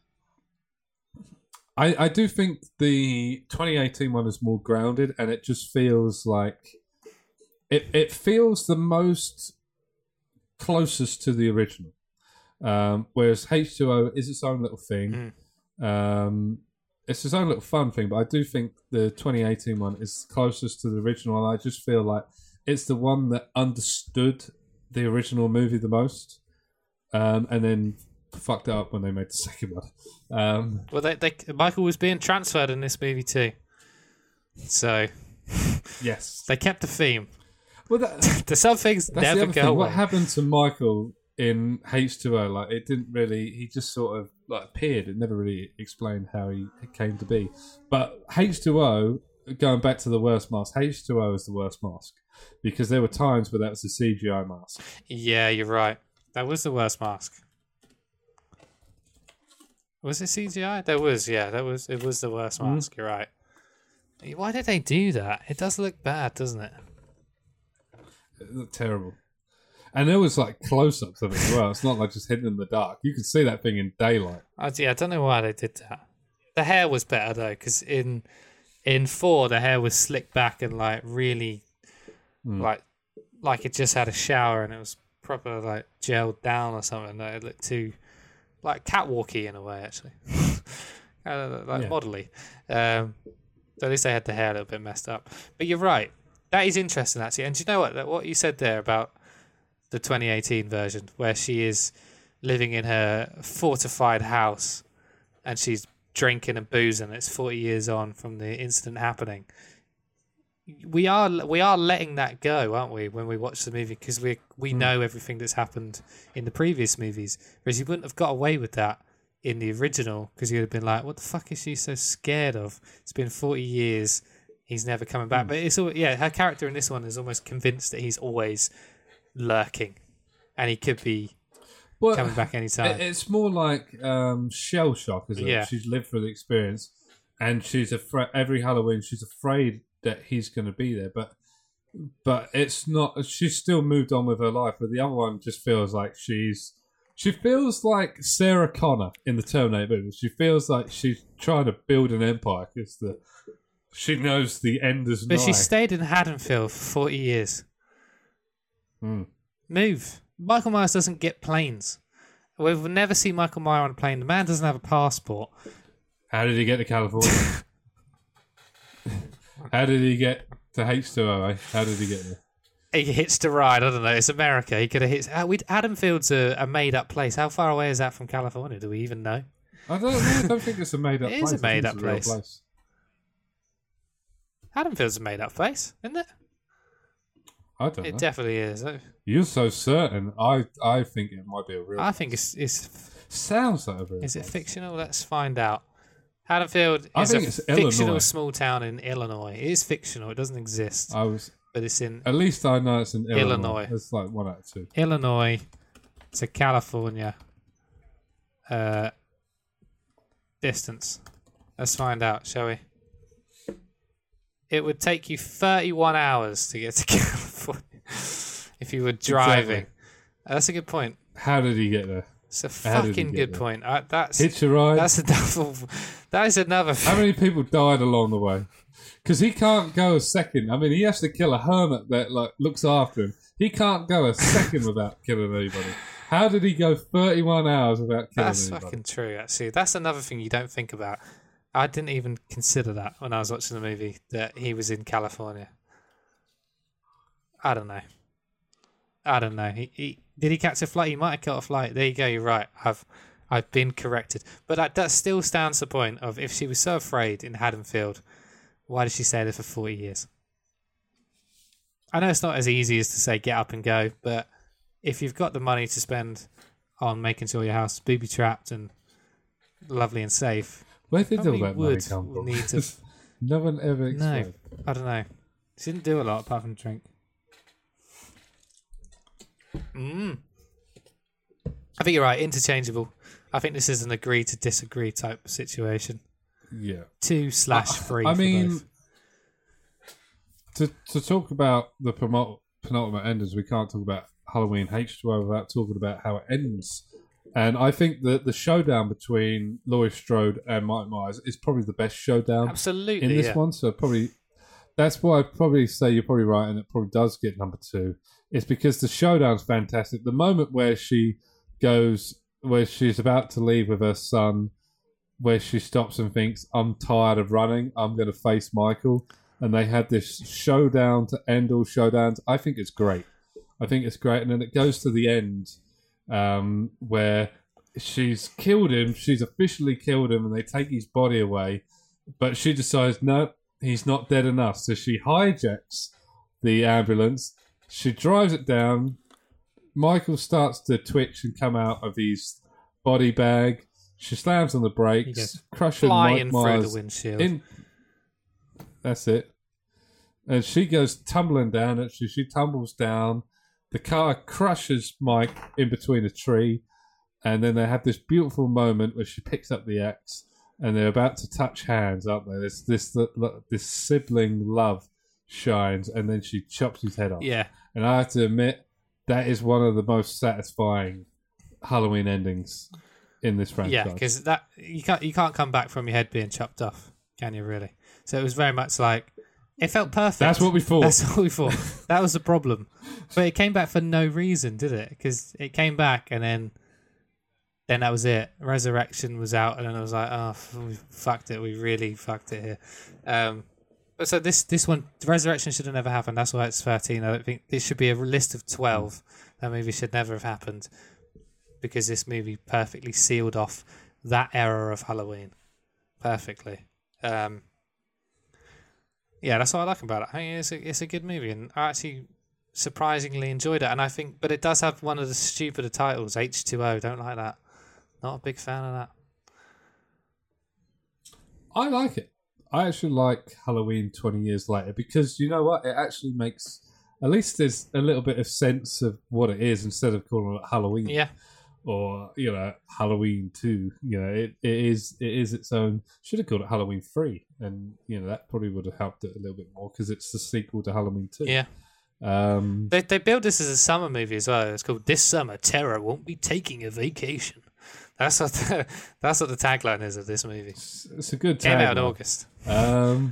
I, I do think the twenty eighteen one is more grounded, and it just feels like it. It feels the most closest to the original. Um, whereas H two O is its own little thing. Mm. Um, it's its own little fun thing, but I do think the twenty eighteen one is closest to the original, and I just feel like it's the one that understood the original movie the most, um, and then fucked it up when they made the second one. Um, well, they, they, Michael was being transferred in this movie too. So Yes. they kept the theme. Well, that, The some things that's the never other go thing. away. What happened to Michael in H two O? Like, it didn't really. He just sort of like appeared. It never really explained how he came to be. But H two O, going back to the worst mask, H two O is the worst mask because there were times where that was a C G I mask. Yeah, you're right. That was the worst mask. Was it C G I? There was, yeah. That was. It was the worst Mm. mask. You're right. Why did they do that? It does look bad, doesn't it? It looked terrible. And there was like close-ups of it as well. It's not like just hidden in the dark. You can see that thing in daylight. I, yeah, I don't know why they did that. The hair was better though, because in in four the hair was slicked back and like really Mm. like like it just had a shower and it was proper like gelled down or something. Like, it looked too like catwalky in a way, actually, kind of like Yeah. modelly. Um, so at least they had the hair a little bit messed up. But you're right. That is interesting, actually. And do you know what? That- What you said there about the twenty eighteen version, where she is living in her fortified house and she's drinking and boozing. It's forty years on from the incident happening. We are we are letting that go, aren't we, when we watch the movie? Because we we Mm. know everything that's happened in the previous movies. Whereas you wouldn't have got away with that in the original, because you'd have been like, what the fuck is she so scared of? It's been forty years. He's never coming back. Mm. But it's all, yeah, her character in this one is almost convinced that he's always lurking and he could be Well, coming back anytime. it- it's more like um, shell shock, isn't Yeah. it? She's lived through the experience, and she's afraid. Every Halloween, she's afraid that he's going to be there, but but it's not. She's still moved on with her life. But the other one just feels like she's. She feels like Sarah Connor in the Terminator movie. She feels like she's trying to build an empire because the she knows the end is But nigh. she stayed in Haddonfield for forty years. Mm. Move. Michael Myers doesn't get planes. We've never seen Michael Myers on a plane. The man doesn't have a passport. How did he get to California? How did he get to H two O? Eh? How did he get there? He hitched a ride. I don't know. It's America. He could have hit. Uh, we Haddonfield's a, a made-up place. How far away is that from California? Do we even know? I don't know. I don't think it's a made up It place. is a I think made-up it's real place. Haddonfield's a made-up place, isn't it? I don't It know. definitely is. I You're so certain. I I think it might be a real I think it's it's Sounds like a real Is it place. fictional? Let's find out. Haddonfield I is think a it's fictional Illinois. small town in Illinois. It is fictional. It doesn't exist, I was. but it's in At least I know it's in Illinois. Illinois. It's like one out of two. Illinois to California. Uh, distance. Let's find out, shall we? It would take you thirty-one hours to get to California if you were driving. Exactly. That's a good point. How did he get there? It's a How did he fucking get good there? point. Uh, that's Hitch a ride. that's another. That is another. How many people died along the way? Because he can't go a second. I mean, he has to kill a hermit that like looks after him. He can't go a second without killing anybody. How did he go thirty-one hours without killing That's anybody? fucking true, actually. That's another thing you don't think about. I didn't even consider that when I was watching the movie, that he was in California. I don't know. I don't know. He, he did he catch a flight? He might have caught a flight. There you go. You're right. I've I've been corrected. But that, that still stands the point of, if she was so afraid in Haddonfield, why did she stay there for forty years? I know it's not as easy as to say get up and go, but if you've got the money to spend on making sure your house is booby trapped and lovely and safe, Where did all probably that money would come from? need to. No one ever No, explained. I don't know. She didn't do a lot apart from drink. Mm. I think you're right. Interchangeable. I think this is an agree to disagree type situation. Yeah. Two slash three. I for mean, both. to to talk about the penult- penultimate enders, we can't talk about Halloween H two O without talking about how it ends. And I think that the showdown between Laurie Strode and Mike Myers is probably the best showdown Absolutely. in this yeah. one. So probably that's why I'd probably say you're probably right, and it probably does get number two. It's because the showdown's fantastic. The moment where she goes, where she's about to leave with her son, where she stops and thinks, "I'm tired of running. I'm going to face Michael," and they had this showdown to end all showdowns. I think it's great. I think it's great, and then it goes to the end, um, where she's killed him. She's officially killed him, and they take his body away. But she decides, no, he's not dead enough. So she hijacks the ambulance. She drives it down. Michael starts to twitch and come out of his body bag. She slams on the brakes, crushing flying Mike Myers through the windshield. In, that's it. And she goes tumbling down. Actually, she tumbles down. The car crushes Mike in between a tree. And then they have this beautiful moment where she picks up the axe and they're about to touch hands, aren't they? This this this sibling love shines, and then she chops his head off. Yeah. And I have to admit, that is one of the most satisfying Halloween endings in this franchise. Yeah, because that you can't you can't come back from your head being chopped off, can you? Really? So it was very much like it felt perfect. That's what we thought. That's what we thought. That was the problem, but it came back for no reason, did it? Because it came back and then. Then that was it. Resurrection was out, and then I was like, "Oh, we fucked it. We really fucked it here." Um, but so this this one, Resurrection should have never happened. That's why it's thirteen. I don't think this should be a list of twelve. That movie should never have happened because this movie perfectly sealed off that era of Halloween perfectly. Um, yeah, that's what I like about it. I mean, it's a it's a good movie, and I actually surprisingly enjoyed it. And I think, but it does have one of the stupider titles, H two O. Don't like that. Not a big fan of that. I like it. I actually like Halloween twenty years later because you know what? It actually makes, at least there's a little bit of sense of what it is instead of calling it Halloween. Yeah. Or, you know, Halloween two. You know, it, it is it is its own, should have called it Halloween three. And, you know, that probably would have helped it a little bit more because it's the sequel to Halloween two. Yeah. Um, they, they built this as a summer movie as well. It's called This Summer, Terror Won't Be Taking a Vacation. That's what the, that's what the tagline is of this movie. It's, it's a good tagline. Came out in August. Um,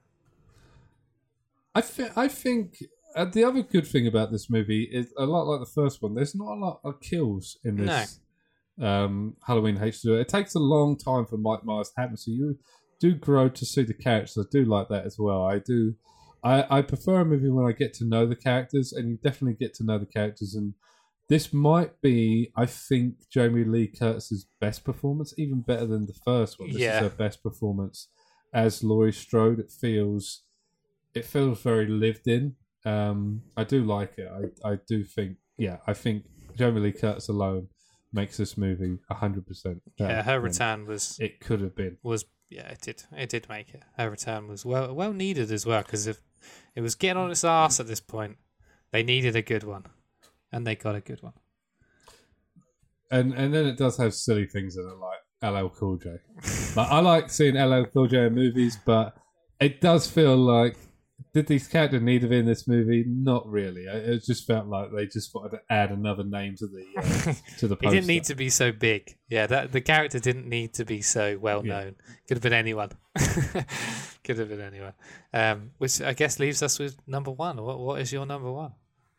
I, th- I think uh, the other good thing about this movie is a lot like the first one. There's not a lot of kills in this no. um, Halloween H two O. It takes a long time for Mike Myers to happen, so you do grow to see the characters. I do like that as well. I do. I, I prefer a movie when I get to know the characters, and you definitely get to know the characters. And this might be, I think, Jamie Lee Curtis's best performance, even better than the first one. This yeah. is her best performance as Laurie Strode. It feels, it feels very lived in. Um, I do like it. I, I do think, yeah, I think Jamie Lee Curtis alone makes this movie a hundred percent. Yeah, her return was. It could have been. Was yeah, it did. It did make it. Her return was well well needed as well because if it was getting on its arse at this point, they needed a good one. And they got a good one. And and then it does have silly things in it, like L L Cool J. Like, I like seeing L L Cool J in movies, but it does feel like, did these characters need to be in this movie? Not really. It just felt like they just wanted to add another name to the uh, to the poster. He didn't need to be so big. Yeah, that the character didn't need to be so well known. Yeah. Could have been anyone. Could have been anyone. Um, which I guess leaves us with number one. What What is your number one?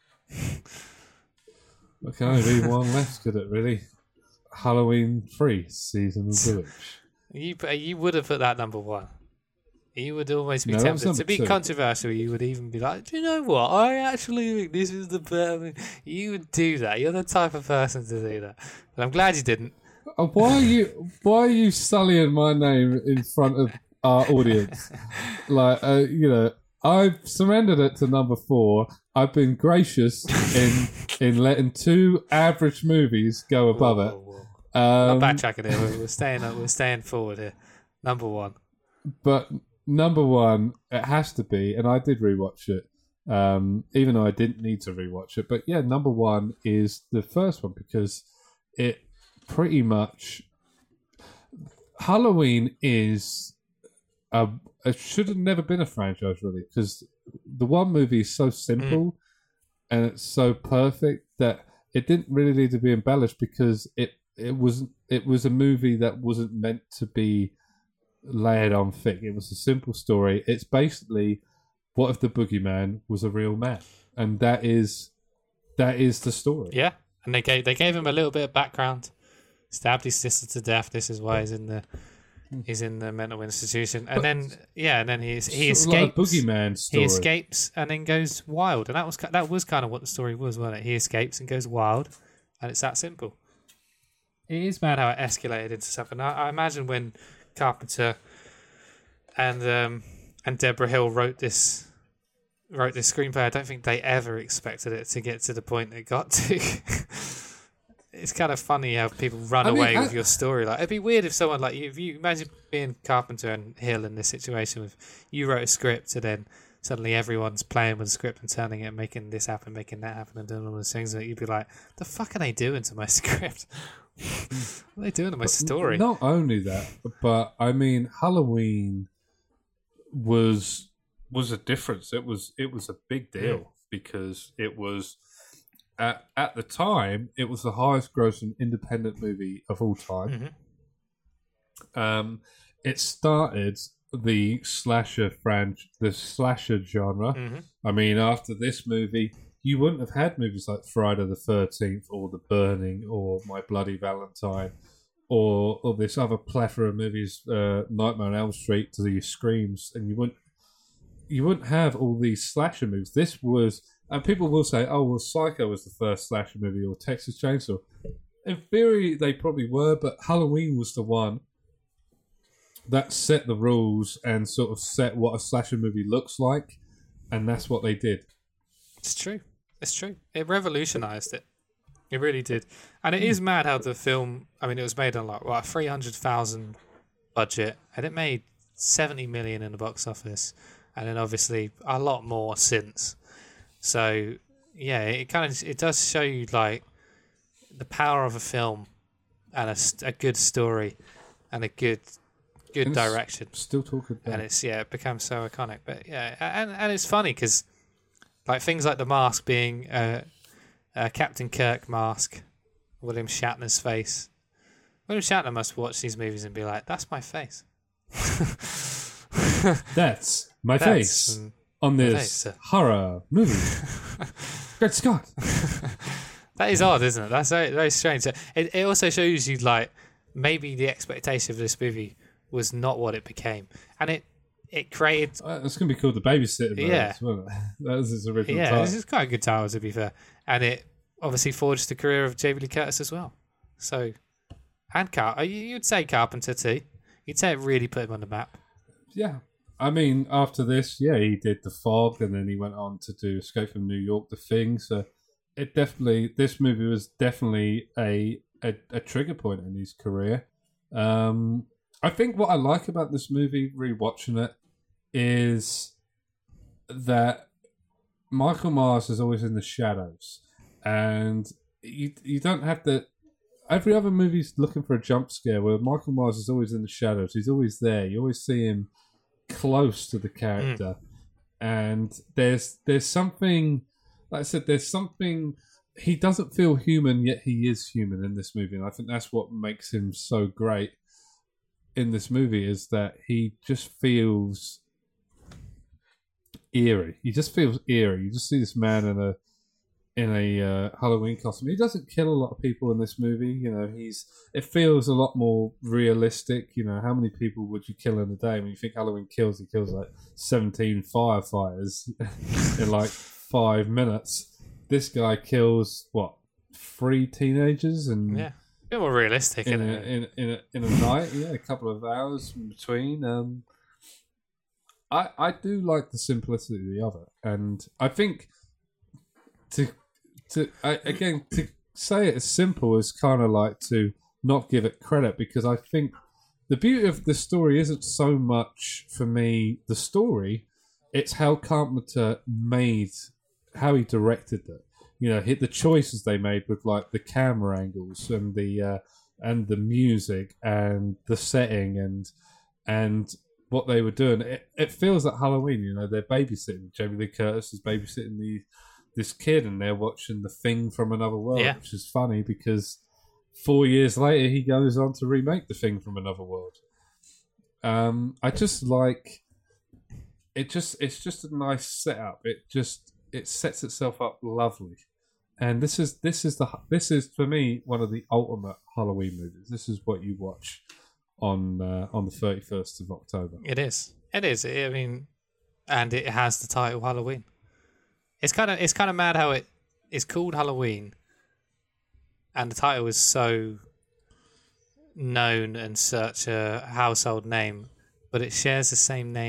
There can only be one left, could it, really? Halloween three, Season of the Witch. You you would have put that number one. You would always be no, tempted. To be two. controversial, you would even be like, do you know what? I actually think this is the better. You would do that. You're the type of person to do that. But I'm glad you didn't. Uh, why are you Why are you sullying my name in front of our audience? Like, uh, you know, I've surrendered it to number four. I've been gracious in in letting two average movies go above whoa, whoa, whoa. it. Um, Not backtracking here. We're, we're staying. We're staying forward here. Number one. But number one, it has to be, and I did rewatch it, um, even though I didn't need to rewatch it. But yeah, number one is the first one because it pretty much Halloween is a. It should have never been a franchise, really, because the one movie is so simple mm. and it's so perfect that it didn't really need to be embellished because it it was it was a movie that wasn't meant to be layered on thick. It was a simple story. It's basically, what if the boogeyman was a real man, and that is that is the story. Yeah, and they gave they gave him a little bit of background. Stabbed his sister to death. This is why he's in the. He's in the mental institution, and but then yeah, and then he he escapes. Like a boogeyman story. He escapes and then goes wild, and that was that was kind of what the story was, wasn't it? He escapes and goes wild, and it's that simple. It is mad how it escalated into something. I, I imagine when Carpenter and um, and Deborah Hill wrote this wrote this screenplay. I don't think they ever expected it to get to the point it got to. It's kind of funny how people run I mean, away I- with your story. Like, it'd be weird if someone like you, if you imagine being Carpenter and Hill in this situation with you wrote a script and then suddenly everyone's playing with the script and turning it and making this happen, making that happen, and doing all those things. And you'd be like, the fuck are they doing to my script? What are they doing to my story? Not only that, but I mean, Halloween was was a difference. It was it was a big deal Mm. because it was at at the time it was the highest grossing independent movie of all time. Mhm. Um, it started the slasher franchise, the slasher genre. Mhm. I mean, after this movie, you wouldn't have had movies like Friday the thirteenth or The Burning or My Bloody Valentine or or this other plethora of movies, uh, Nightmare on Elm Street to the Screams, and you wouldn't you wouldn't have all these slasher movies. This was, and people will say, "Oh, well, Psycho was the first slasher movie," or Texas Chainsaw. In theory, they probably were, but Halloween was the one that set the rules and sort of set what a slasher movie looks like, and that's what they did. It's true. It's true. It revolutionized it. It really did. And it is mad how the film, I mean, it was made on like, what, three hundred thousand budget, and it made seventy million in the box office, and then obviously a lot more since. So, yeah, it kind of, it does show you like the power of a film and a, s- a good story and a good, good And it's direction. Still talking about And it's, yeah, it becomes so iconic. But yeah, and, and it's funny because like things like The Mask being uh, a Captain Kirk mask, William Shatner's face. William Shatner must watch these movies and be like, "That's my face." that's my That's, face um, on my this face, uh. horror movie. Great Scott! That is odd, isn't it? That's very, very strange. So It, it also shows you like maybe the expectation of this movie was not what it became, and it it created. Uh, it's going to be called The Babysitter. Brothers, Yeah. wasn't it? That was his original Yeah, title. this is quite a good title to be fair, and it obviously forged the career of Jamie Lee Curtis as well. So, and Car, you- you'd say Carpenter too. You'd say it really put him on the map. Yeah. I mean, after this, yeah, he did The Fog, and then he went on to do Escape from New York, The Thing. So it definitely, this movie was definitely a a, a trigger point in his career. Um, I think what I like about this movie, rewatching it, is that Michael Myers is always in the shadows, and you you don't have to. Every other movie's looking for a jump scare, where Michael Myers is always in the shadows. He's always there. You always see him close to the character, and there's there's something. Like I said, there's something. He doesn't feel human, yet he is human in this movie, and I think that's what makes him so great in this movie. Is that he just feels eerie. He just feels eerie. You just see this man in a in a uh, Halloween costume. He doesn't kill a lot of people in this movie. You know, he's it feels a lot more realistic. You know, how many people would you kill in a day? When you think Halloween kills, he kills like seventeen firefighters in like five minutes. This guy kills what three teenagers and Yeah, a bit more realistic, in isn't a, it? in in a, in a night. Yeah, a couple of hours in between. Um, I I do like the simplicity of the other, and I think to to I, again to say it as simple is kind of like to not give it credit, because I think the beauty of the story isn't so much for me the story, it's how Carpenter made, how he directed it. You know, hit the choices they made with like the camera angles and the uh, and the music and the setting and and what they were doing. It, it feels like Halloween. You know, they're babysitting. Jamie Lee Curtis is babysitting the this kid, and they're watching The Thing from Another World, Yeah. which is funny because four years later he goes on to remake The Thing from Another World. Um, I just like it. Just it's just a nice setup. It just it sets itself up lovely, and this is this is the this is for me one of the ultimate Halloween movies. This is what you watch on uh, on the thirty first of October. It is. It is. I mean, and it has the title Halloween. It's kind of it's kind of mad how it is called Halloween, and the title is so known and such a household name, but it shares the same name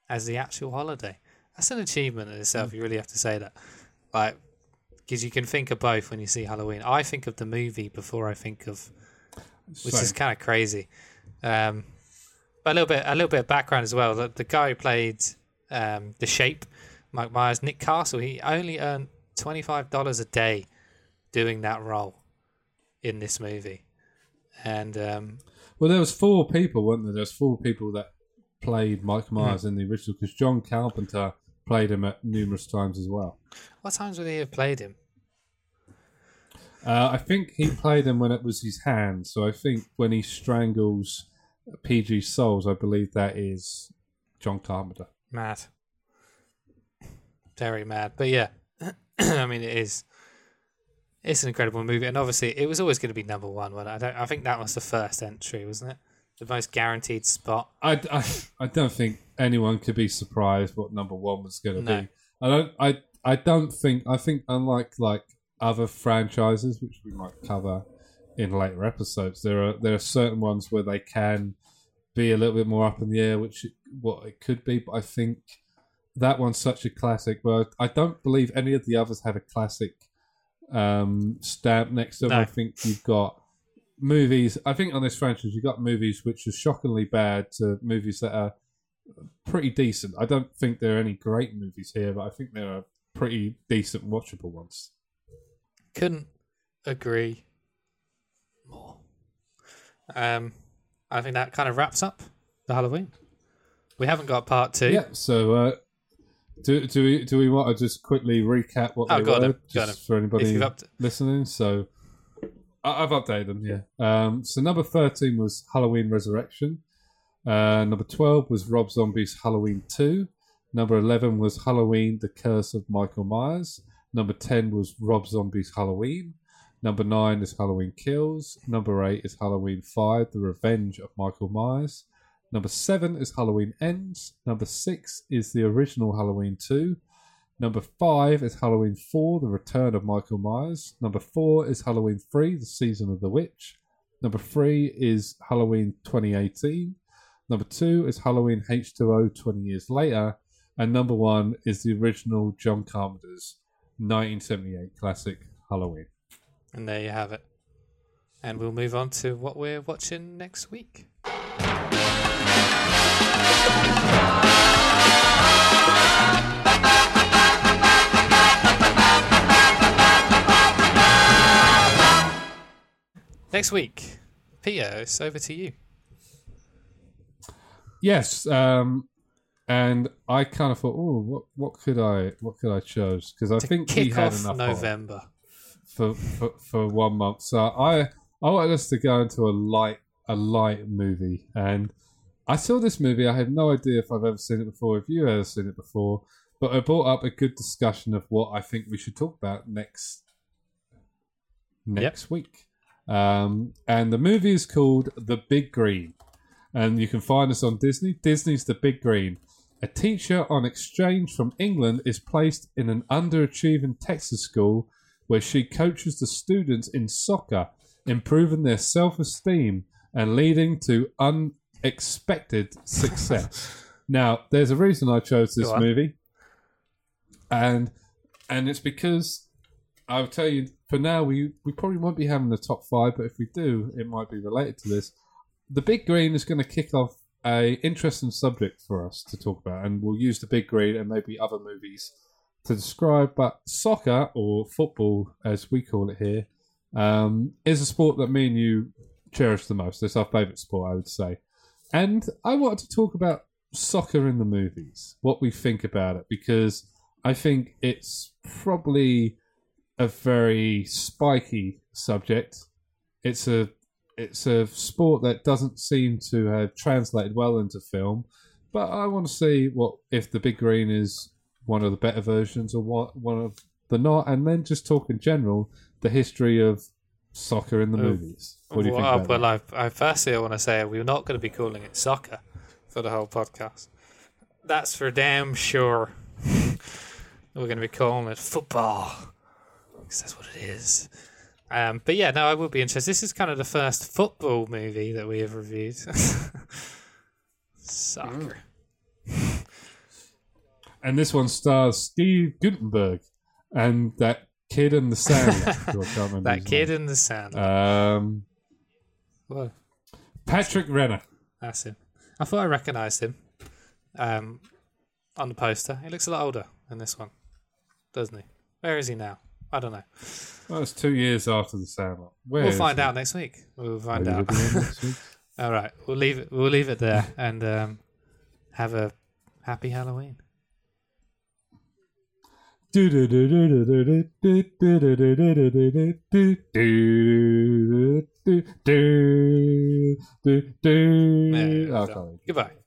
as the actual holiday. That's an achievement in itself. You really have to say that, like, because you can think of both when you see Halloween. I think of the movie before I think of, which Same. is kind of crazy. Um, but a little bit, a little bit of background as well. The, the guy who played um, the Shape, Mike Myers, Nick Castle, he only earned twenty-five dollars a day doing that role in this movie. And um, well, there was four people, weren't there? There was four people that played Mike Myers mm-hmm. in the original, because John Carpenter played him at numerous times as well. What times would he have played him? Uh, I think he played him when it was his hand. So I think when he strangles P G Souls, I believe that is John Carpenter. Mad. Very mad. But yeah, I mean, it is. It's an incredible movie, and obviously, it was always going to be number one. But I don't. I think that was the first entry, wasn't it? The most guaranteed spot. I, I, I don't think anyone could be surprised what number one was going to No. be. I don't. I. I don't think. I think unlike like other franchises, which we might cover in later episodes, there are there are certain ones where they can be a little bit more up in the air, which what it could be. But I think that one's such a classic. But I don't believe any of the others had a classic um, stamp next to them. No. I think you've got movies. I think on this franchise you've got movies which are shockingly bad to movies that are pretty decent. I don't think there are any great movies here, but I think there are pretty decent watchable ones. Couldn't agree more. Um, I think that kind of wraps up the Halloween. We haven't got part two. Yeah. So, uh, do do we do we want to just quickly recap what Oh, they got were, them, just got them. for anybody If you've up to- listening? So, I- I've updated them. Yeah. Um, so number thirteen was Halloween Resurrection. Uh, number twelve was Rob Zombie's Halloween Two. Number eleven was Halloween: The Curse of Michael Myers. Number ten was Rob Zombie's Halloween. Number nine is Halloween Kills. Number eight is Halloween Five: The Revenge of Michael Myers. Number seven is Halloween Ends. Number six is the original Halloween Two. Number five is Halloween Four: The Return of Michael Myers. Number four is Halloween Three: The Season of the Witch. Number three is Halloween twenty eighteen. Number two is Halloween H two O twenty years later. And number one is the original John Carpenter's nineteen seventy-eight classic Halloween. And there you have it. And we'll move on to what we're watching next week. Next week, Peter, it's over to you. Yes, um, and I kind of thought, oh, what what could I what could I choose? Because I To think we kick had off enough on November. for, for for one month. So I I wanted us to go into a light a light movie, and I saw this movie. I had no idea if I've ever seen it before, if you ever seen it before, but I brought up a good discussion of what I think we should talk about next next Yep. week. Um, and the movie is called The Big Green, and you can find us on Disney. Disney's The Big Green. A teacher on exchange from England is placed in an underachieving Texas school where she coaches the students in soccer, improving their self-esteem and leading to unexpected success. Now, there's a reason I chose this Go on. movie, and and it's because I'll tell you. For now, we we probably won't be having the top five, but if we do, it might be related to this. The Big Green is going to kick off a interesting subject for us to talk about, and we'll use The Big Green and maybe other movies to describe. But soccer, or football as we call it here, um, is a sport that me and you cherish the most. It's our favourite sport, I would say. And I wanted to talk about soccer in the movies, what we think about it, because I think it's probably a very spiky subject. It's a it's a sport that doesn't seem to have translated well into film, but I want to see what if The Big Green is one of the better versions or what one of the not, and then just talk in general the history of soccer in the Oh. movies. What do you well, think about well that? I, I firstly I want to say we're not going to be calling it soccer for the whole podcast. That's for damn sure. We're going to be calling it football, because that's what it is. Um, but yeah, no, I will be interested. This is kind of the first football movie that we have reviewed. Soccer. and this one stars Steve Guttenberg and that kid in the Sandlot. who I can't remember That his kid name. in the sand. Um, Whoa, Patrick Renner. that's him. I thought I recognised him um, on the poster. He looks a lot older than this one, doesn't he? Where is he now? I don't know. Well, it's two years after the Sandlot. Where We'll is find he? out next week. We'll find Maybe out. he'll be on next week. All right, we'll leave it. We'll leave it there and um, have a happy Halloween. Do do do do do do do do do do do do do do do. There we Oh, go. sorry. Goodbye.